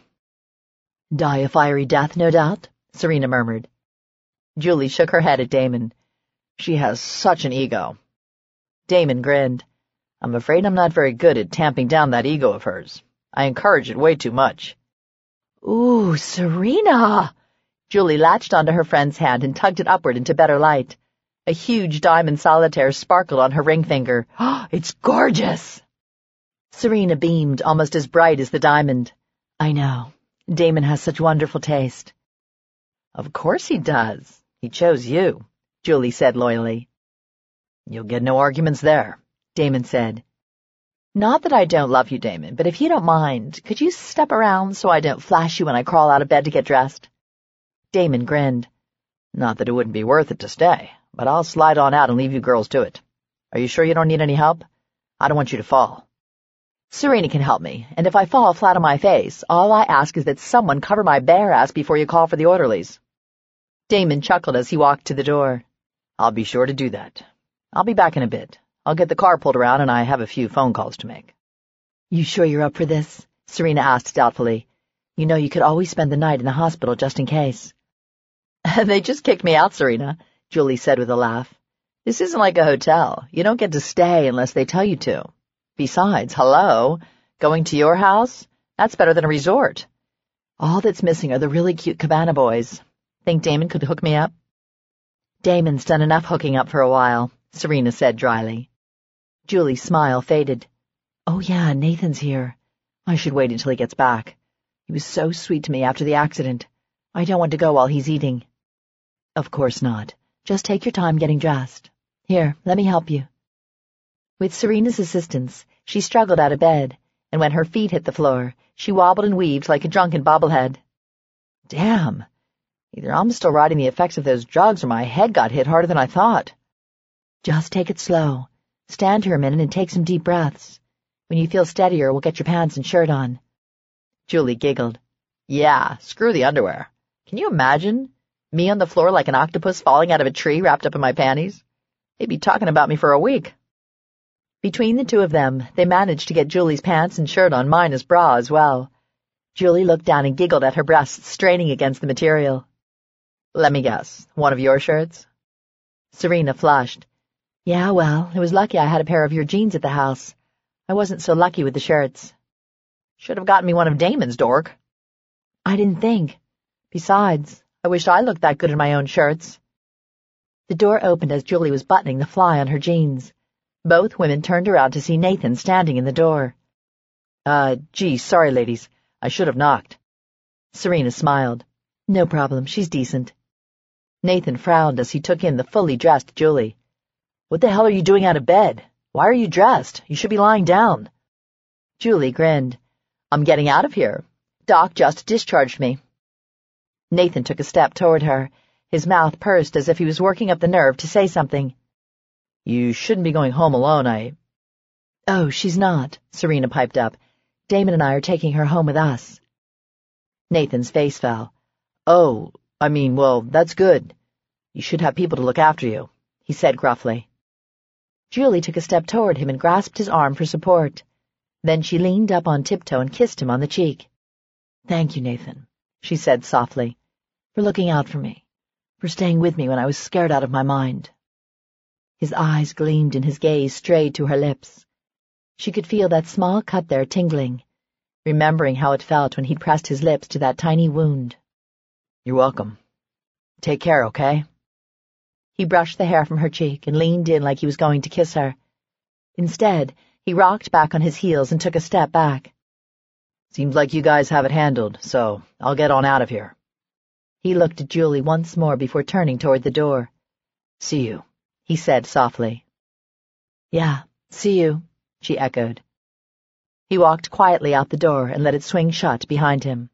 Die a fiery death, no doubt, Serena murmured. Julie shook her head at Damon. She has such an ego. Damon grinned. I'm afraid I'm not very good at tamping down that ego of hers. I encourage it way too much. Ooh, Serena! Julie latched onto her friend's hand and tugged it upward into better light. A huge diamond solitaire sparkled on her ring finger. Oh, it's gorgeous! Serena beamed, almost as bright as the diamond. I know. Damon has such wonderful taste. Of course he does. He chose you, Julie said loyally. You'll get no arguments there, Damon said. Not that I don't love you, Damon, but if you don't mind, could you step around so I don't flash you when I crawl out of bed to get dressed? Damon grinned. Not that it wouldn't be worth it to stay, but I'll slide on out and leave you girls to it. Are you sure you don't need any help? I don't want you to fall. Serena can help me, and if I fall flat on my face, all I ask is that someone cover my bare ass before you call for the orderlies. Damon chuckled as he walked to the door. I'll be sure to do that. I'll be back in a bit. I'll get the car pulled around and I have a few phone calls to make. You sure you're up for this? Serena asked doubtfully. You know you could always spend the night in the hospital just in case. They just kicked me out, Serena, Julie said with a laugh. This isn't like a hotel. You don't get to stay unless they tell you to. Besides, hello, going to your house? That's better than a resort. All that's missing are the really cute cabana boys. Think Damon could hook me up? Damon's done enough hooking up for a while, Serena said dryly. Julie's smile faded. Oh yeah, Nathan's here. I should wait until he gets back. He was so sweet to me after the accident. I don't want to go while he's eating. Of course not. Just take your time getting dressed. Here, let me help you. With Serena's assistance, she struggled out of bed, and when her feet hit the floor, she wobbled and weaved like a drunken bobblehead. Damn! Either I'm still riding the effects of those drugs or my head got hit harder than I thought. Just take it slow. Stand here a minute and take some deep breaths. When you feel steadier, we'll get your pants and shirt on. Julie giggled. Yeah, screw the underwear. Can you imagine? Me on the floor like an octopus falling out of a tree wrapped up in my panties? They'd be talking about me for a week. Between the two of them, they managed to get Julie's pants and shirt on, minus bra as well. Julie looked down and giggled at her breasts straining against the material. Let me guess, one of your shirts? Serena flushed. Yeah, well, it was lucky I had a pair of your jeans at the house. I wasn't so lucky with the shirts. Should have gotten me one of Damon's, dork. I didn't think. Besides, I wished I looked that good in my own shirts. The door opened as Julie was buttoning the fly on her jeans. Both women turned around to see Nathan standing in the door. Uh, gee, sorry, ladies. I should have knocked. Serena smiled. No problem, she's decent. Nathan frowned as he took in the fully dressed Julie. What the hell are you doing out of bed? Why are you dressed? You should be lying down. Julie grinned. I'm getting out of here. Doc just discharged me. Nathan took a step toward her. His mouth pursed as if he was working up the nerve to say something. You shouldn't be going home alone, I... Oh, she's not, Serena piped up. Damon and I are taking her home with us. Nathan's face fell. Oh, I mean, well, that's good. You should have people to look after you, he said gruffly. Julie took a step toward him and grasped his arm for support. Then she leaned up on tiptoe and kissed him on the cheek. Thank you, Nathan, she said softly, for looking out for me, for staying with me when I was scared out of my mind. His eyes gleamed and his gaze strayed to her lips. She could feel that small cut there tingling, remembering how it felt when he'd pressed his lips to that tiny wound. You're welcome. Take care, okay? He brushed the hair from her cheek and leaned in like he was going to kiss her. Instead, he rocked back on his heels and took a step back. Seems like you guys have it handled, so I'll get on out of here. He looked at Julie once more before turning toward the door. See you, he said softly. Yeah, see you, she echoed. He walked quietly out the door and let it swing shut behind him.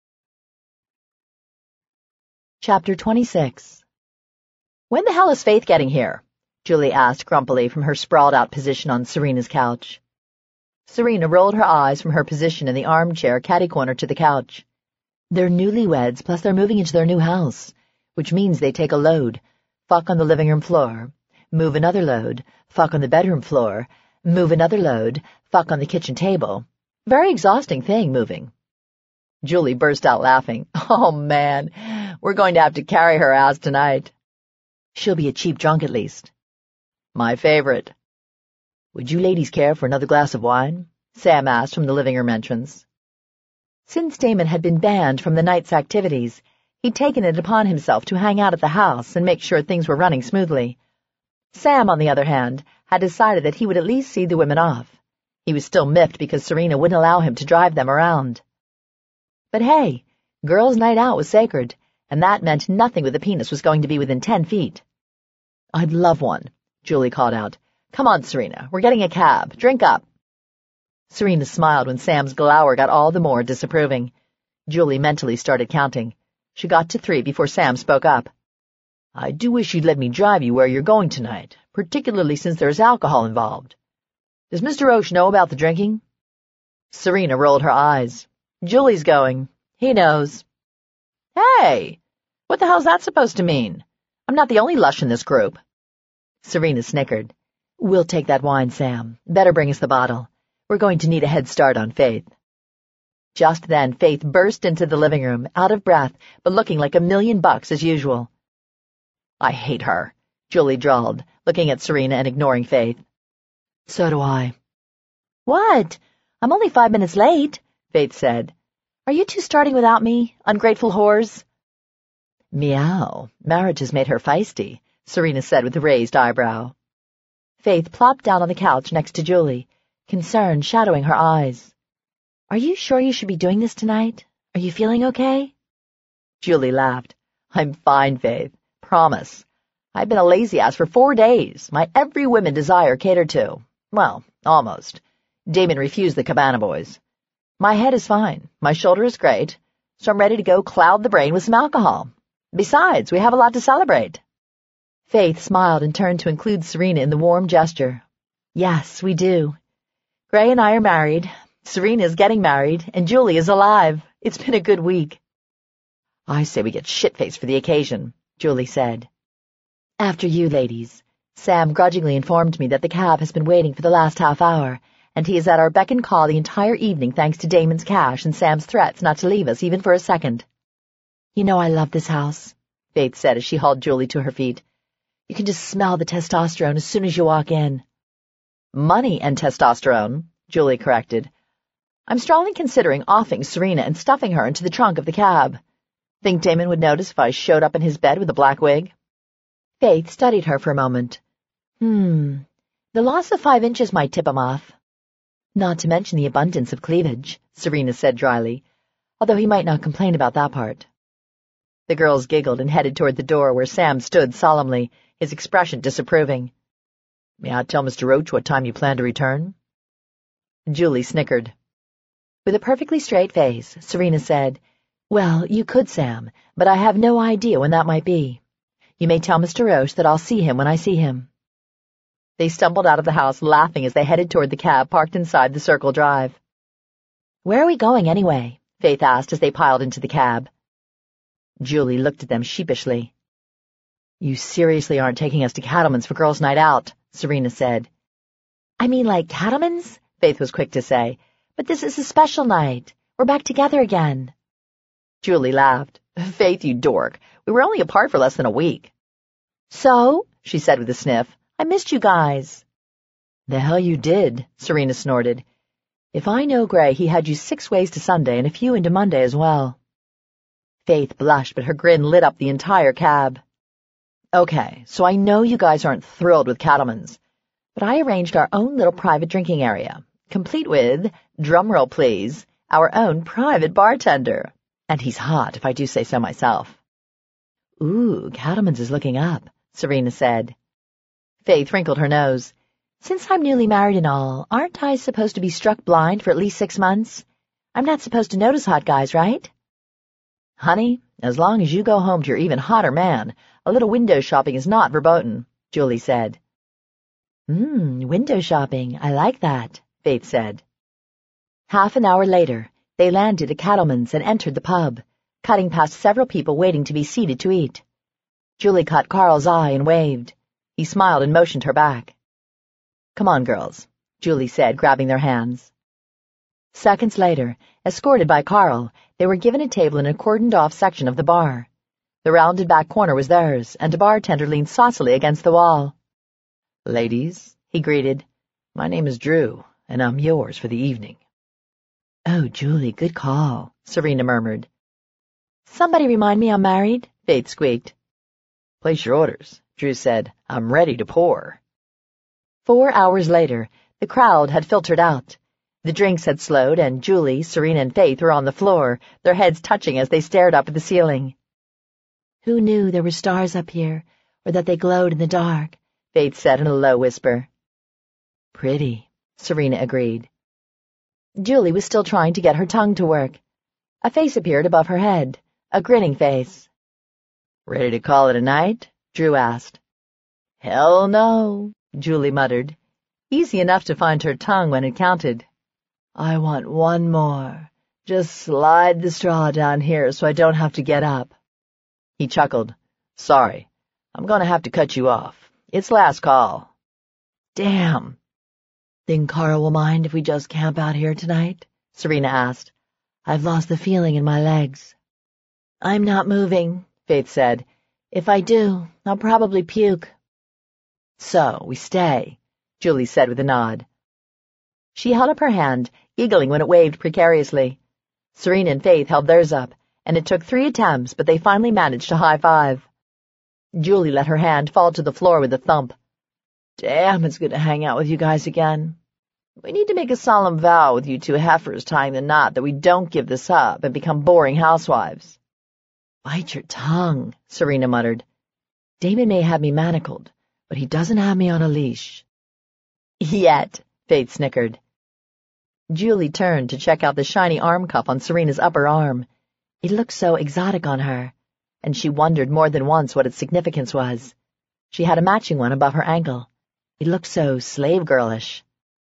Chapter twenty-six. When the hell is Faith getting here? Julie asked grumpily from her sprawled-out position on Serena's couch. Serena rolled her eyes from her position in the armchair catty-corner to the couch. They're newlyweds, plus they're moving into their new house, which means they take a load, fuck on the living room floor, move another load, fuck on the bedroom floor, move another load, fuck on the kitchen table. Very exhausting thing, moving. Julie burst out laughing. Oh, man, we're going to have to carry her ass tonight. She'll be a cheap drunk at least. My favorite. Would you ladies care for another glass of wine? Sam asked from the living room entrance. Since Damon had been banned from the night's activities, He'd taken it upon himself to hang out at the house and make sure things were running smoothly. Sam, on the other hand, had decided that he would at least see the women off. He was still miffed because Serena wouldn't allow him to drive them around. But hey, girls' night out was sacred, and that meant nothing with a penis was going to be within ten feet. "I'd love one," Julie called out. "Come on, Serena, we're getting a cab. Drink up." Serena smiled when Sam's glower got all the more disapproving. Julie mentally started counting. She got to three before Sam spoke up. "I do wish you'd let me drive you where you're going tonight, particularly since there's alcohol involved. Does Mister Roche know about the drinking?" Serena rolled her eyes. "Julie's going. He knows." "Hey! What the hell's that supposed to mean? I'm not the only lush in this group." Serena snickered. "We'll take that wine, Sam. Better bring us the bottle. We're going to need a head start on Faith." Just then, Faith burst into the living room, out of breath, but looking like a million bucks as usual. "I hate her," Julie drawled, looking at Serena and ignoring Faith. "So do I." "What? I'm only five minutes late," Faith said. "Are you two starting without me, ungrateful whores?" "Meow. Marriage has made her feisty," Serena said with a raised eyebrow. Faith plopped down on the couch next to Julie, concern shadowing her eyes. "Are you sure you should be doing this tonight? Are you feeling okay?" Julie laughed. "I'm fine, Faith. Promise. I've been a lazy ass for four days. My every woman desire catered to. Well, almost. Damon refused the Cabana boys. My head is fine. My shoulder is great. So I'm ready to go cloud the brain with some alcohol. Besides, we have a lot to celebrate." Faith smiled and turned to include Serena in the warm gesture. "Yes, we do. Gray and I are married. Serena is getting married, and Julie is alive. It's been a good week." "I say we get shit-faced for the occasion," Julie said. "After you, ladies. Sam grudgingly informed me that the cab has been waiting for the last half hour, and he is at our beck and call the entire evening thanks to Damon's cash and Sam's threats not to leave us even for a second." "You know I love this house," Faith said as she hauled Julie to her feet. "You can just smell the testosterone as soon as you walk in." "Money and testosterone," Julie corrected. "I'm strongly considering offing Serena and stuffing her into the trunk of the cab. Think Damon would notice if I showed up in his bed with a black wig?" Faith studied her for a moment. Hmm, the loss of five inches might tip him off. "Not to mention the abundance of cleavage," Serena said dryly, although he might not complain about that part. The girls giggled and headed toward the door where Sam stood solemnly, his expression disapproving. "May I tell Mister Roach what time you plan to return?" Julie snickered. With a perfectly straight face, Serena said, "Well, you could, Sam, but I have no idea when that might be. You may tell Mister Roche that I'll see him when I see him." They stumbled out of the house laughing as they headed toward the cab parked inside the Circle Drive. "Where are we going, anyway?" Faith asked as they piled into the cab. Julie looked at them sheepishly. "You seriously aren't taking us to Cattleman's for girls' night out," Serena said. "I mean like Cattleman's?" Faith was quick to say. "But this is a special night. We're back together again." Julie laughed. "Faith, you dork. We were only apart for less than a week." "So?" she said with a sniff. "I missed you guys." "The hell you did," Serena snorted. "If I know Gray, he had you six ways to Sunday and a few into Monday as well." Faith blushed, but her grin lit up the entire cab. "Okay, so I know you guys aren't thrilled with Cattleman's, but I arranged our own little private drinking area, complete with, drumroll please, our own private bartender. And he's hot, if I do say so myself." "Ooh, Cattleman's is looking up," Serena said. Faith wrinkled her nose. "Since I'm newly married and all, aren't I supposed to be struck blind for at least six months? I'm not supposed to notice hot guys, right?" "Honey, as long as you go home to your even hotter man, a little window shopping is not verboten," Julie said. Hmm, window shopping, I like that," Faith said. Half an hour later, they landed at Cattleman's and entered the pub, cutting past several people waiting to be seated to eat. Julie caught Carl's eye and waved. He smiled and motioned her back. "Come on, girls," Julie said, grabbing their hands. Seconds later, escorted by Carl, they were given a table in a cordoned-off section of the bar. The rounded back corner was theirs, and a bartender leaned saucily against the wall. "Ladies," he greeted, "my name is Drew, and I'm yours for the evening." "Oh, Julie, good call," Serena murmured. Somebody remind me I'm married, Faith squeaked. Place your orders, Drew said. I'm ready to pour. Four hours later, the crowd had filtered out. The drinks had slowed, and Julie, Serena, and Faith were on the floor, their heads touching as they stared up at the ceiling. Who knew there were stars up here, or that they glowed in the dark? Faith said in a low whisper. Pretty, Serena agreed. Julie was still trying to get her tongue to work. A face appeared above her head, a grinning face. Ready to call it a night? Drew asked. Hell no, Julie muttered. Easy enough to find her tongue when it counted. I want one more. Just slide the straw down here so I don't have to get up. He chuckled. Sorry, I'm going to have to cut you off. It's last call. Damn. Think Carl will mind if we just camp out here tonight? Serena asked. I've lost the feeling in my legs. I'm not moving, Faith said. If I do, I'll probably puke. So, we stay, Julie said with a nod. She held up her hand, giggling when it waved precariously. Serena and Faith held theirs up, and it took three attempts, but they finally managed to high-five. Julie let her hand fall to the floor with a thump. Damn, it's good to hang out with you guys again. We need to make a solemn vow with you two heifers tying the knot that we don't give this up and become boring housewives. Bite your tongue, Serena muttered. Damon may have me manacled, but he doesn't have me on a leash. Yet, Faith snickered. Julie turned to check out the shiny arm cuff on Serena's upper arm. It looked so exotic on her, and she wondered more than once what its significance was. She had a matching one above her ankle. It looked so slave-girlish.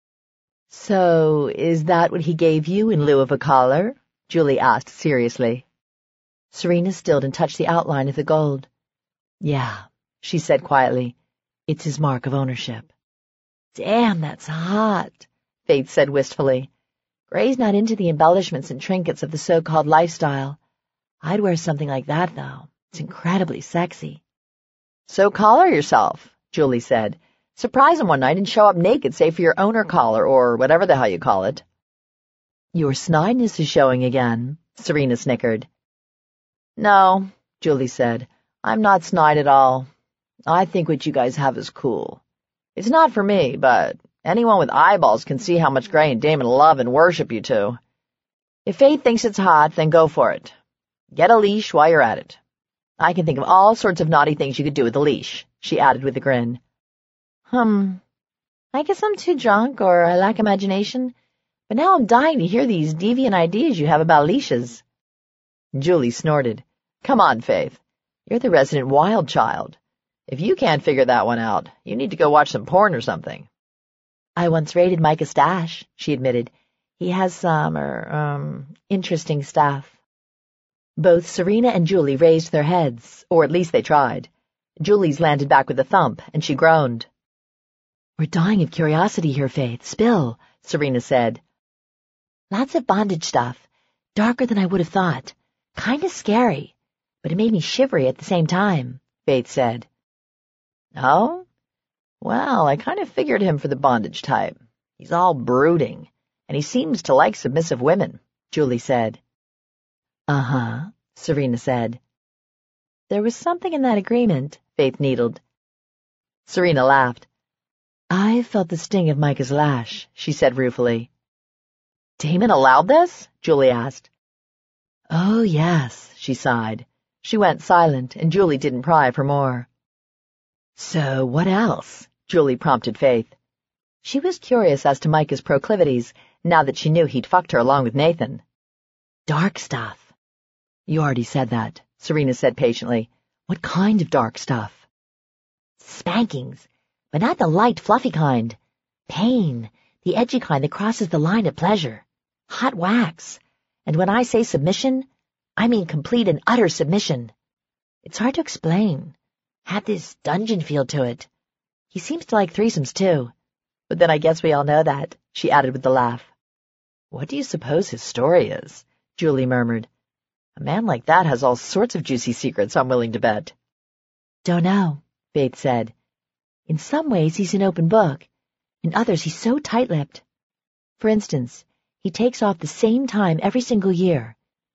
So, is that what he gave you in lieu of a collar? Julie asked seriously. Serena stilled and touched the outline of the gold. Yeah, she said quietly. It's his mark of ownership. Damn, that's hot, Faith said wistfully. Gray's not into the embellishments and trinkets of the so-called lifestyle. I'd wear something like that, though. It's incredibly sexy. So collar yourself, Julie said. Surprise him one night and show up naked, say for your owner collar, or whatever the hell you call it. Your snideness is showing again, Serena snickered. No, Julie said. I'm not snide at all. I think what you guys have is cool. It's not for me, but anyone with eyeballs can see how much Gray and Damon love and worship you two. If Faith thinks it's hot, then go for it. Get a leash while you're at it. I can think of all sorts of naughty things you could do with a leash, she added with a grin. Hum, I guess I'm too drunk or I lack imagination, but now I'm dying to hear these deviant ideas you have about leashes. Julie snorted. Come on, Faith. You're the resident wild child. If you can't figure that one out, you need to go watch some porn or something. I once raided Micah's stash, she admitted. He has some, er, um, interesting stuff. Both Serena and Julie raised their heads, or at least they tried. Julie's landed back with a thump, and she groaned. We're dying of curiosity here, Faith. Spill, Serena said. Lots of bondage stuff. Darker than I would have thought. Kinda scary, but it made me shivery at the same time, Faith said. Oh? Well, I kind of figured him for the bondage type. He's all brooding, and he seems to like submissive women, Julie said. Uh-huh, Serena said. There was something in that agreement, Faith needled. Serena laughed. I felt the sting of Micah's lash, she said ruefully. Damon allowed this? Julie asked. Oh, yes, she sighed. She went silent, and Julie didn't pry for more. So what else? Julie prompted Faith. She was curious as to Micah's proclivities, now that she knew he'd fucked her along with Nathan. Dark stuff. You already said that, Serena said patiently. What kind of dark stuff? Spankings, but not the light, fluffy kind. Pain, the edgy kind that crosses the line at pleasure. Hot wax. And when I say submission, I mean complete and utter submission. It's hard to explain. Had this dungeon feel to it. He seems to like threesomes, too. But then I guess we all know that, she added with a laugh. What do you suppose his story is? Julie murmured. A man like that has all sorts of juicy secrets, I'm willing to bet. Don't know, Faith said. In some ways he's an open book. In others he's so tight-lipped. For instance, he takes off the same time every single year.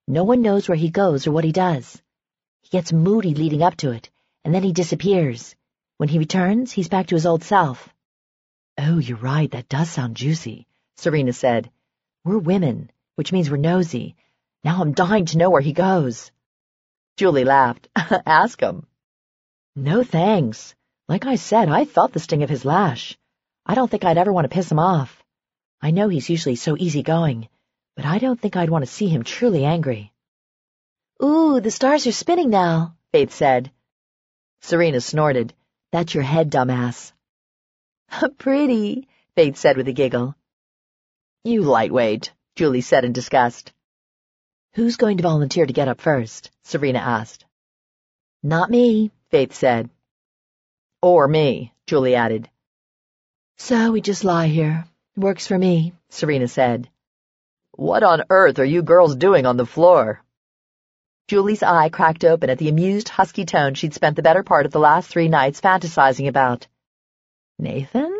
No one knows where he goes or what he does. He gets moody leading up to it, and then he disappears. When he returns, he's back to his old self. Oh, you're right, that does sound juicy, Serena said. We're women, which means we're nosy. Now I'm dying to know where he goes. Julie laughed. Ask him. No thanks. Like I said, I felt the sting of his lash. I don't think I'd ever want to piss him off. I know he's usually so easygoing, but I don't think I'd want to see him truly angry. Ooh, the stars are spinning now, Faith said. Serena snorted. That's your head, dumbass. Pretty, Faith said with a giggle. You lightweight, Julie said in disgust. Who's going to volunteer to get up first? Serena asked. Not me, Faith said. Or me, Julie added. So we just lie here. Works for me, Serena said. What on earth are you girls doing on the floor? Julie's eye cracked open at the amused, husky tone she'd spent the better part of the last three nights fantasizing about. Nathan?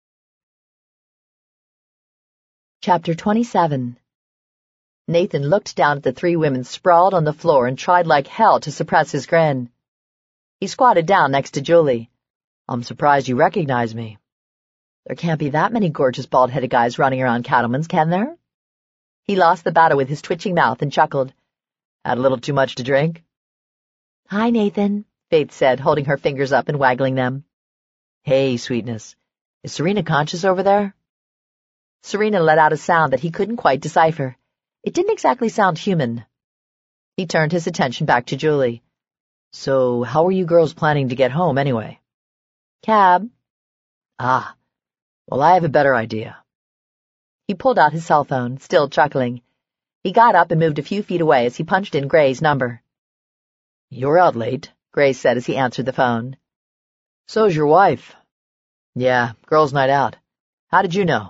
Chapter twenty-seven. Nathan looked down at the three women sprawled on the floor and tried like hell to suppress his grin. He squatted down next to Julie. I'm surprised you recognize me. There can't be that many gorgeous bald-headed guys running around Cattleman's, can there? He lost the battle with his twitching mouth and chuckled. Had a little too much to drink? Hi, Nathan, Faith said, holding her fingers up and waggling them. Hey, sweetness. Is Serena conscious over there? Serena let out a sound that he couldn't quite decipher. It didn't exactly sound human. He turned his attention back to Julie. So, how are you girls planning to get home, anyway? Cab. Ah, well, I have a better idea. He pulled out his cell phone, still chuckling. He got up and moved a few feet away as he punched in Gray's number. You're out late, Gray said as he answered the phone. So's your wife. Yeah, girls' night out. How did you know?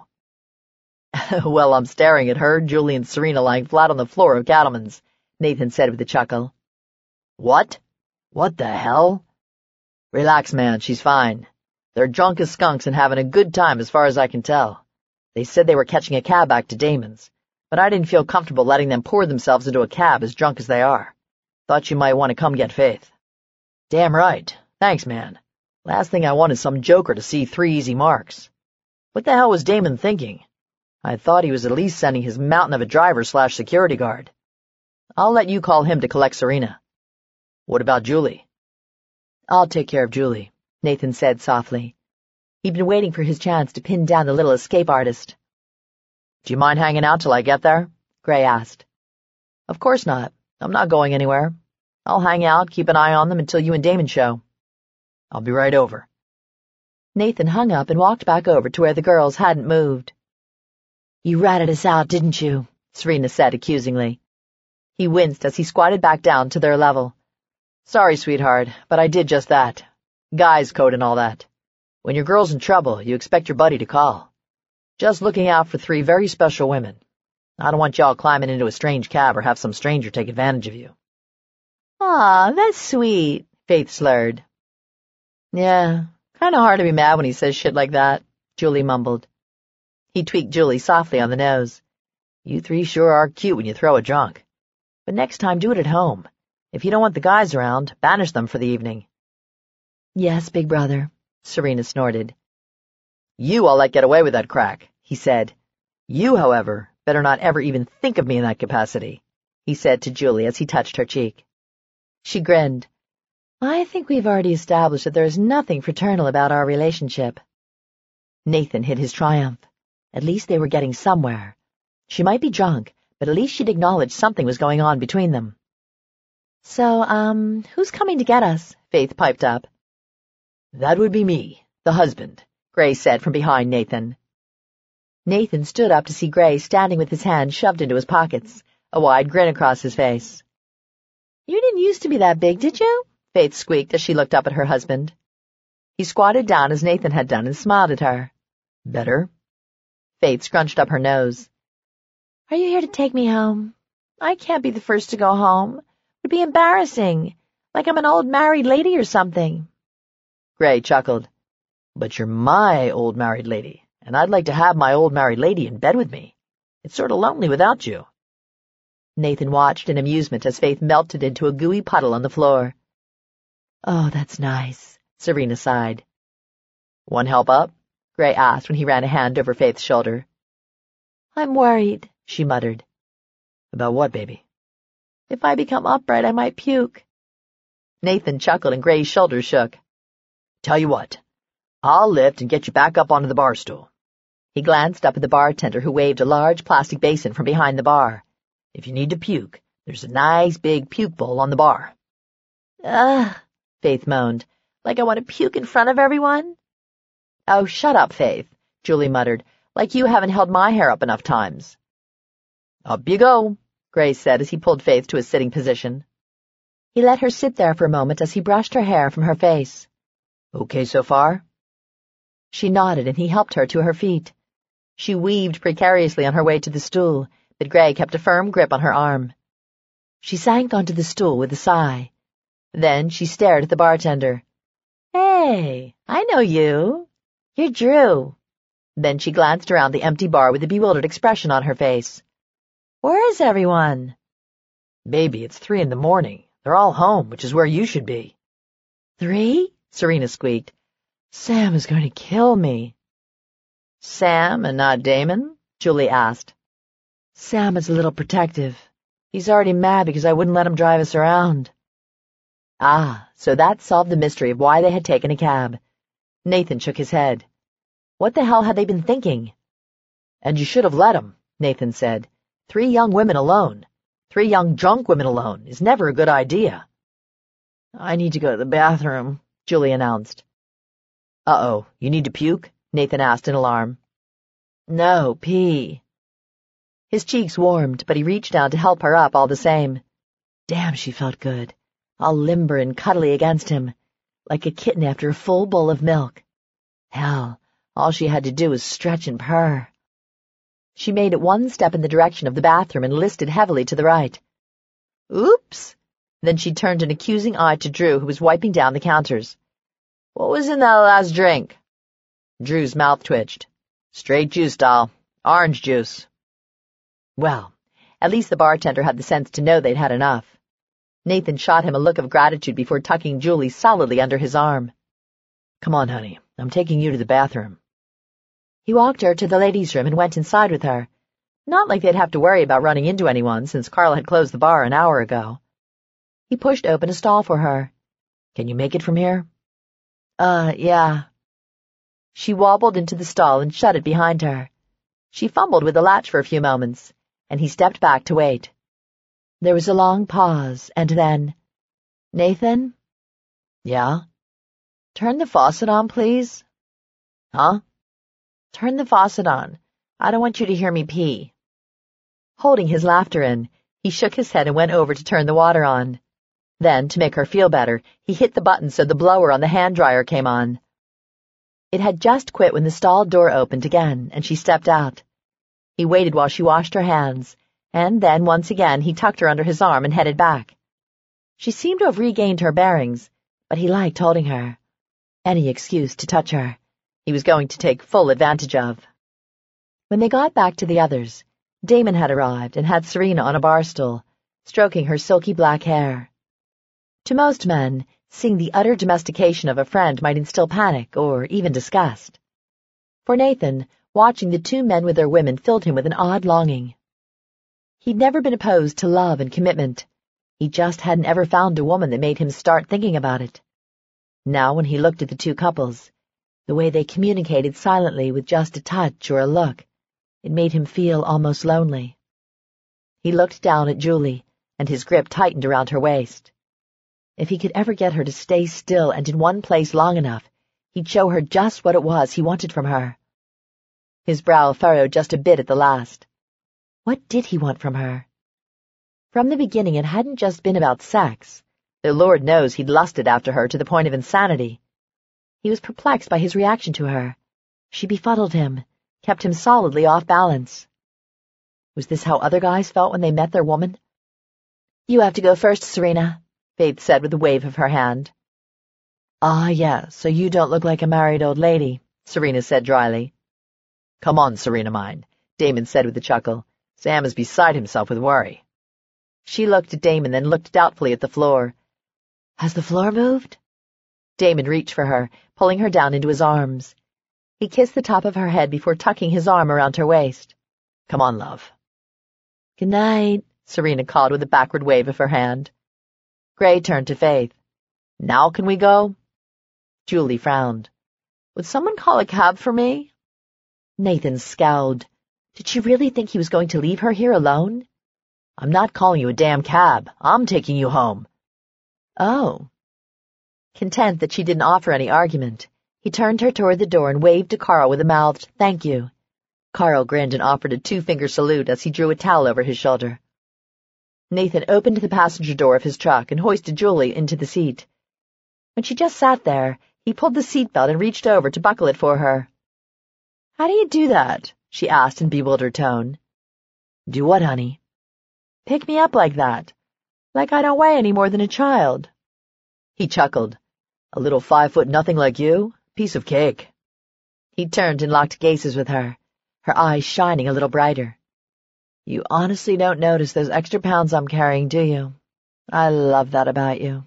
Well, I'm staring at her, Julie and Serena lying flat on the floor of Cattleman's, Nathan said with a chuckle. What? What the hell? Relax, man, she's fine. They're drunk as skunks and having a good time as far as I can tell. They said they were catching a cab back to Damon's, but I didn't feel comfortable letting them pour themselves into a cab as drunk as they are. Thought you might want to come get Faith. Damn right. Thanks, man. Last thing I want is some joker to see three easy marks. What the hell was Damon thinking? I thought he was at least sending his mountain of a driver slash security guard. I'll let you call him to collect Serena. What about Julie? I'll take care of Julie, Nathan said softly. He'd been waiting for his chance to pin down the little escape artist. Do you mind hanging out till I get there? Gray asked. Of course not. I'm not going anywhere. I'll hang out, keep an eye on them until you and Damon show. I'll be right over. Nathan hung up and walked back over to where the girls hadn't moved. You ratted us out, didn't you? Serena said accusingly. He winced as he squatted back down to their level. Sorry, sweetheart, but I did just that. Guys code and all that. When your girl's in trouble, you expect your buddy to call. Just looking out for three very special women. I don't want y'all climbing into a strange cab or have some stranger take advantage of you. Aw, that's sweet, Faith slurred. Yeah, kinda hard to be mad when he says shit like that, Julie mumbled. He tweaked Julie softly on the nose. You three sure are cute when you throw a drunk. But next time do it at home. If you don't want the guys around, banish them for the evening. Yes, big brother, Serena snorted. You all let get away with that crack, he said. You, however, better not ever even think of me in that capacity, he said to Julie as he touched her cheek. She grinned. I think we've already established that there is nothing fraternal about our relationship. Nathan hid his triumph. At least they were getting somewhere. She might be drunk, but at least she'd acknowledged something was going on between them. So, um, who's coming to get us? Faith piped up. That would be me, the husband, Gray said from behind Nathan. Nathan stood up to see Gray standing with his hands shoved into his pockets, a wide grin across his face. You didn't used to be that big, did you? Faith squeaked as she looked up at her husband. He squatted down as Nathan had done and smiled at her. Better? Faith scrunched up her nose. Are you here to take me home? I can't be the first to go home. It'd be embarrassing, like I'm an old married lady or something. Gray chuckled. But you're my old married lady, and I'd like to have my old married lady in bed with me. It's sort of lonely without you. Nathan watched in amusement as Faith melted into a gooey puddle on the floor. Oh, that's nice, Serena sighed. Want help up? Gray asked when he ran a hand over Faith's shoulder. I'm worried, she muttered. About what, baby? If I become upright, I might puke. Nathan chuckled and Gray's shoulders shook. Tell you what, I'll lift and get you back up onto the bar stool. He glanced up at the bartender who waved a large plastic basin from behind the bar. If you need to puke, there's a nice big puke bowl on the bar. Ugh, Faith moaned. Like I want to puke in front of everyone? Oh, shut up, Faith, Julie muttered, like you haven't held my hair up enough times. Up you go, Gray said as he pulled Faith to a sitting position. He let her sit there for a moment as he brushed her hair from her face. Okay so far? She nodded and he helped her to her feet. She weaved precariously on her way to the stool, but Gray kept a firm grip on her arm. She sank onto the stool with a sigh. Then she stared at the bartender. Hey, I know you. You're Drew. Then she glanced around the empty bar with a bewildered expression on her face. Where is everyone? Baby, it's three in the morning. They're all home, which is where you should be. Three? Serena squeaked. Sam is going to kill me. Sam and not Damon? Julie asked. Sam is a little protective. He's already mad because I wouldn't let him drive us around. Ah, so that solved the mystery of why they had taken a cab. Nathan shook his head. What the hell had they been thinking? And you should have let him, Nathan said. Three young women alone. Three young drunk women alone is never a good idea. I need to go to the bathroom, Julie announced. Uh-oh, you need to puke? Nathan asked in alarm. No, pee. His cheeks warmed, but he reached down to help her up all the same. Damn, she felt good. All limber and cuddly against him, like a kitten after a full bowl of milk. Hell, all she had to do was stretch and purr. She made it one step in the direction of the bathroom and listed heavily to the right. Oops! Then she turned an accusing eye to Drew, who was wiping down the counters. What was in that last drink? Drew's mouth twitched. Straight juice, doll. Orange juice. Well, at least the bartender had the sense to know they'd had enough. Nathan shot him a look of gratitude before tucking Julie solidly under his arm. Come on, honey. I'm taking you to the bathroom. He walked her to the ladies' room and went inside with her. Not like they'd have to worry about running into anyone, since Carl had closed the bar an hour ago. He pushed open a stall for her. Can you make it from here? Uh, yeah. She wobbled into the stall and shut it behind her. She fumbled with the latch for a few moments, and he stepped back to wait. There was a long pause, and then, Nathan? Yeah? Turn the faucet on, please. Huh? Turn the faucet on. I don't want you to hear me pee. Holding his laughter in, he shook his head and went over to turn the water on. Then, to make her feel better, he hit the button so the blower on the hand dryer came on. It had just quit when the stall door opened again, and she stepped out. He waited while she washed her hands, and then once again he tucked her under his arm and headed back. She seemed to have regained her bearings, but he liked holding her. Any excuse to touch her, he was going to take full advantage of. When they got back to the others, Damon had arrived and had Serena on a bar stool, stroking her silky black hair. To most men, seeing the utter domestication of a friend might instill panic or even disgust. For Nathan, watching the two men with their women filled him with an odd longing. He'd never been opposed to love and commitment. He just hadn't ever found a woman that made him start thinking about it. Now when he looked at the two couples, the way they communicated silently with just a touch or a look, it made him feel almost lonely. He looked down at Julie, and his grip tightened around her waist. If he could ever get her to stay still and in one place long enough, he'd show her just what it was he wanted from her. His brow furrowed just a bit at the last. What did he want from her? From the beginning, it hadn't just been about sex, though Lord knows he'd lusted after her to the point of insanity. He was perplexed by his reaction to her. She befuddled him, kept him solidly off balance. Was this how other guys felt when they met their woman? You have to go first, Serena, Faith said with a wave of her hand. Ah, yeah, so you don't look like a married old lady, Serena said dryly. Come on, Serena mine, Damon said with a chuckle. Sam is beside himself with worry. She looked at Damon, then looked doubtfully at the floor. Has the floor moved? Damon reached for her, pulling her down into his arms. He kissed the top of her head before tucking his arm around her waist. Come on, love. Good night, Serena called with a backward wave of her hand. Gray turned to Faith. Now can we go? Julie frowned. Would someone call a cab for me? Nathan scowled. Did she really think he was going to leave her here alone? I'm not calling you a damn cab. I'm taking you home. Oh. Content that she didn't offer any argument, he turned her toward the door and waved to Carl with a mouthed, thank you. Carl grinned and offered a two-finger salute as he drew a towel over his shoulder. Nathan opened the passenger door of his truck and hoisted Julie into the seat. When she just sat there, he pulled the seatbelt and reached over to buckle it for her. How do you do that? She asked in bewildered tone. Do what, honey? Pick me up like that. Like I don't weigh any more than a child. He chuckled. A little five-foot-nothing like you? Piece of cake. He turned and locked gazes with her, her eyes shining a little brighter. You honestly don't notice those extra pounds I'm carrying, do you? I love that about you.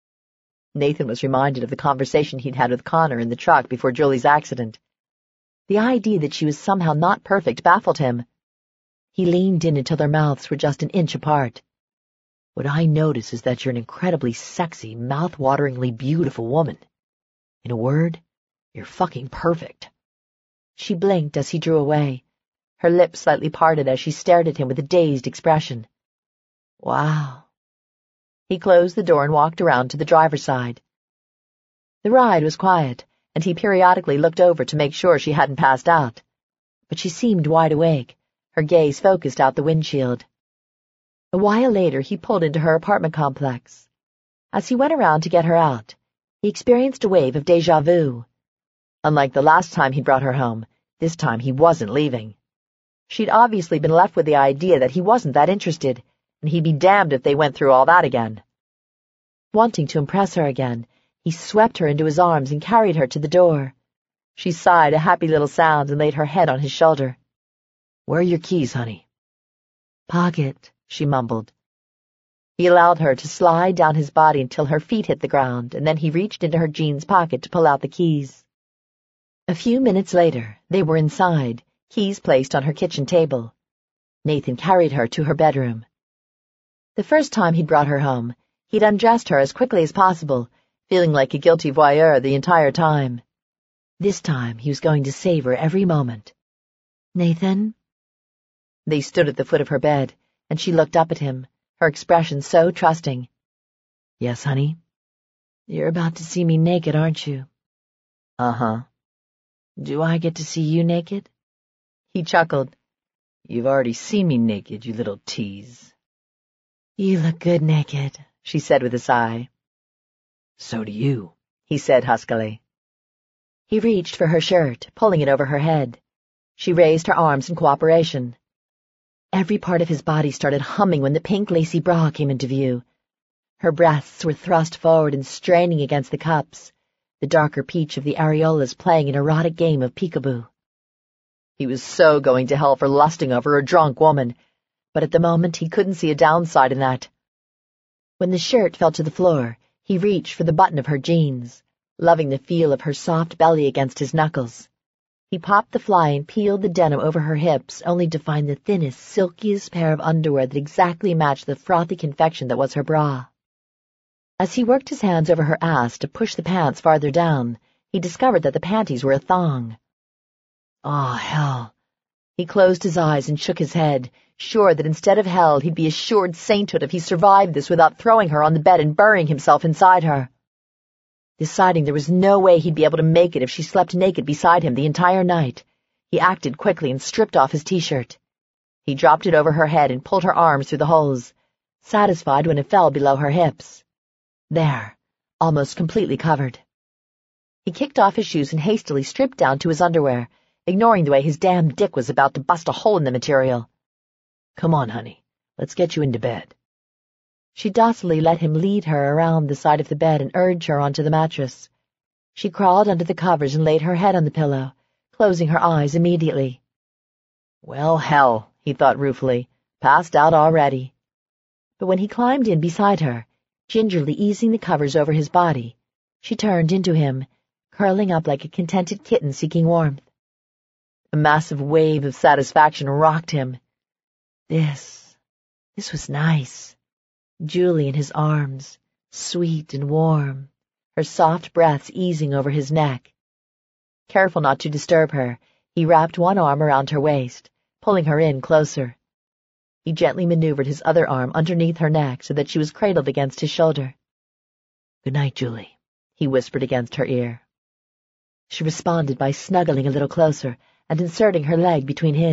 Nathan was reminded of the conversation he'd had with Connor in the truck before Julie's accident. The idea that she was somehow not perfect baffled him. He leaned in until their mouths were just an inch apart. What I notice is that you're an incredibly sexy, mouth-wateringly beautiful woman. In a word, you're fucking perfect. She blinked as he drew away, her lips slightly parted as she stared at him with a dazed expression. Wow. He closed the door and walked around to the driver's side. The ride was quiet, and he periodically looked over to make sure she hadn't passed out. But she seemed wide awake, her gaze focused out the windshield. A while later, he pulled into her apartment complex. As he went around to get her out, he experienced a wave of déjà vu. Unlike the last time he brought her home, this time he wasn't leaving. She'd obviously been left with the idea that he wasn't that interested, and he'd be damned if they went through all that again. Wanting to impress her again, he swept her into his arms and carried her to the door. She sighed a happy little sound and laid her head on his shoulder. Where are your keys, honey? Pocket, she mumbled. He allowed her to slide down his body until her feet hit the ground, and then he reached into her jeans pocket to pull out the keys. A few minutes later, they were inside, keys placed on her kitchen table. Nathan carried her to her bedroom. The first time he'd brought her home, he'd undressed her as quickly as possible, feeling like a guilty voyeur the entire time. This time he was going to savor every moment. Nathan? They stood at the foot of her bed, and she looked up at him, her expression so trusting. Yes, honey? You're about to see me naked, aren't you? Uh-huh. Do I get to see you naked? He chuckled. You've already seen me naked, you little tease. You look good naked, she said with a sigh. So do you, he said huskily. He reached for her shirt, pulling it over her head. She raised her arms in cooperation. Every part of his body started humming when the pink lacy bra came into view. Her breasts were thrust forward and straining against the cups, the darker peach of the areolas playing an erotic game of peekaboo. He was so going to hell for lusting over a drunk woman, but at the moment he couldn't see a downside in that. When the shirt fell to the floor, he reached for the button of her jeans, loving the feel of her soft belly against his knuckles. He popped the fly and peeled the denim over her hips, only to find the thinnest, silkiest pair of underwear that exactly matched the frothy confection that was her bra. As he worked his hands over her ass to push the pants farther down, he discovered that the panties were a thong. Ah, hell. He closed his eyes and shook his head, sure that instead of hell he'd be assured sainthood if he survived this without throwing her on the bed and burying himself inside her. Deciding there was no way he'd be able to make it if she slept naked beside him the entire night, he acted quickly and stripped off his t-shirt. He dropped it over her head and pulled her arms through the holes, satisfied when it fell below her hips. There, almost completely covered. He kicked off his shoes and hastily stripped down to his underwear, ignoring the way his damn dick was about to bust a hole in the material. Come on, honey, let's get you into bed. She docilely let him lead her around the side of the bed and urge her onto the mattress. She crawled under the covers and laid her head on the pillow, closing her eyes immediately. Well, hell, he thought ruefully, passed out already. but when he climbed in beside her, gingerly easing the covers over his body, she turned into him, curling up like a contented kitten seeking warmth. A massive wave of satisfaction rocked him. This, this was nice. Julie in his arms, sweet and warm, her soft breaths easing over his neck. Careful not to disturb her, he wrapped one arm around her waist, pulling her in closer. He gently maneuvered his other arm underneath her neck so that she was cradled against his shoulder. "Good night, Julie," he whispered against her ear. She responded by snuggling a little closer and inserting her leg between his.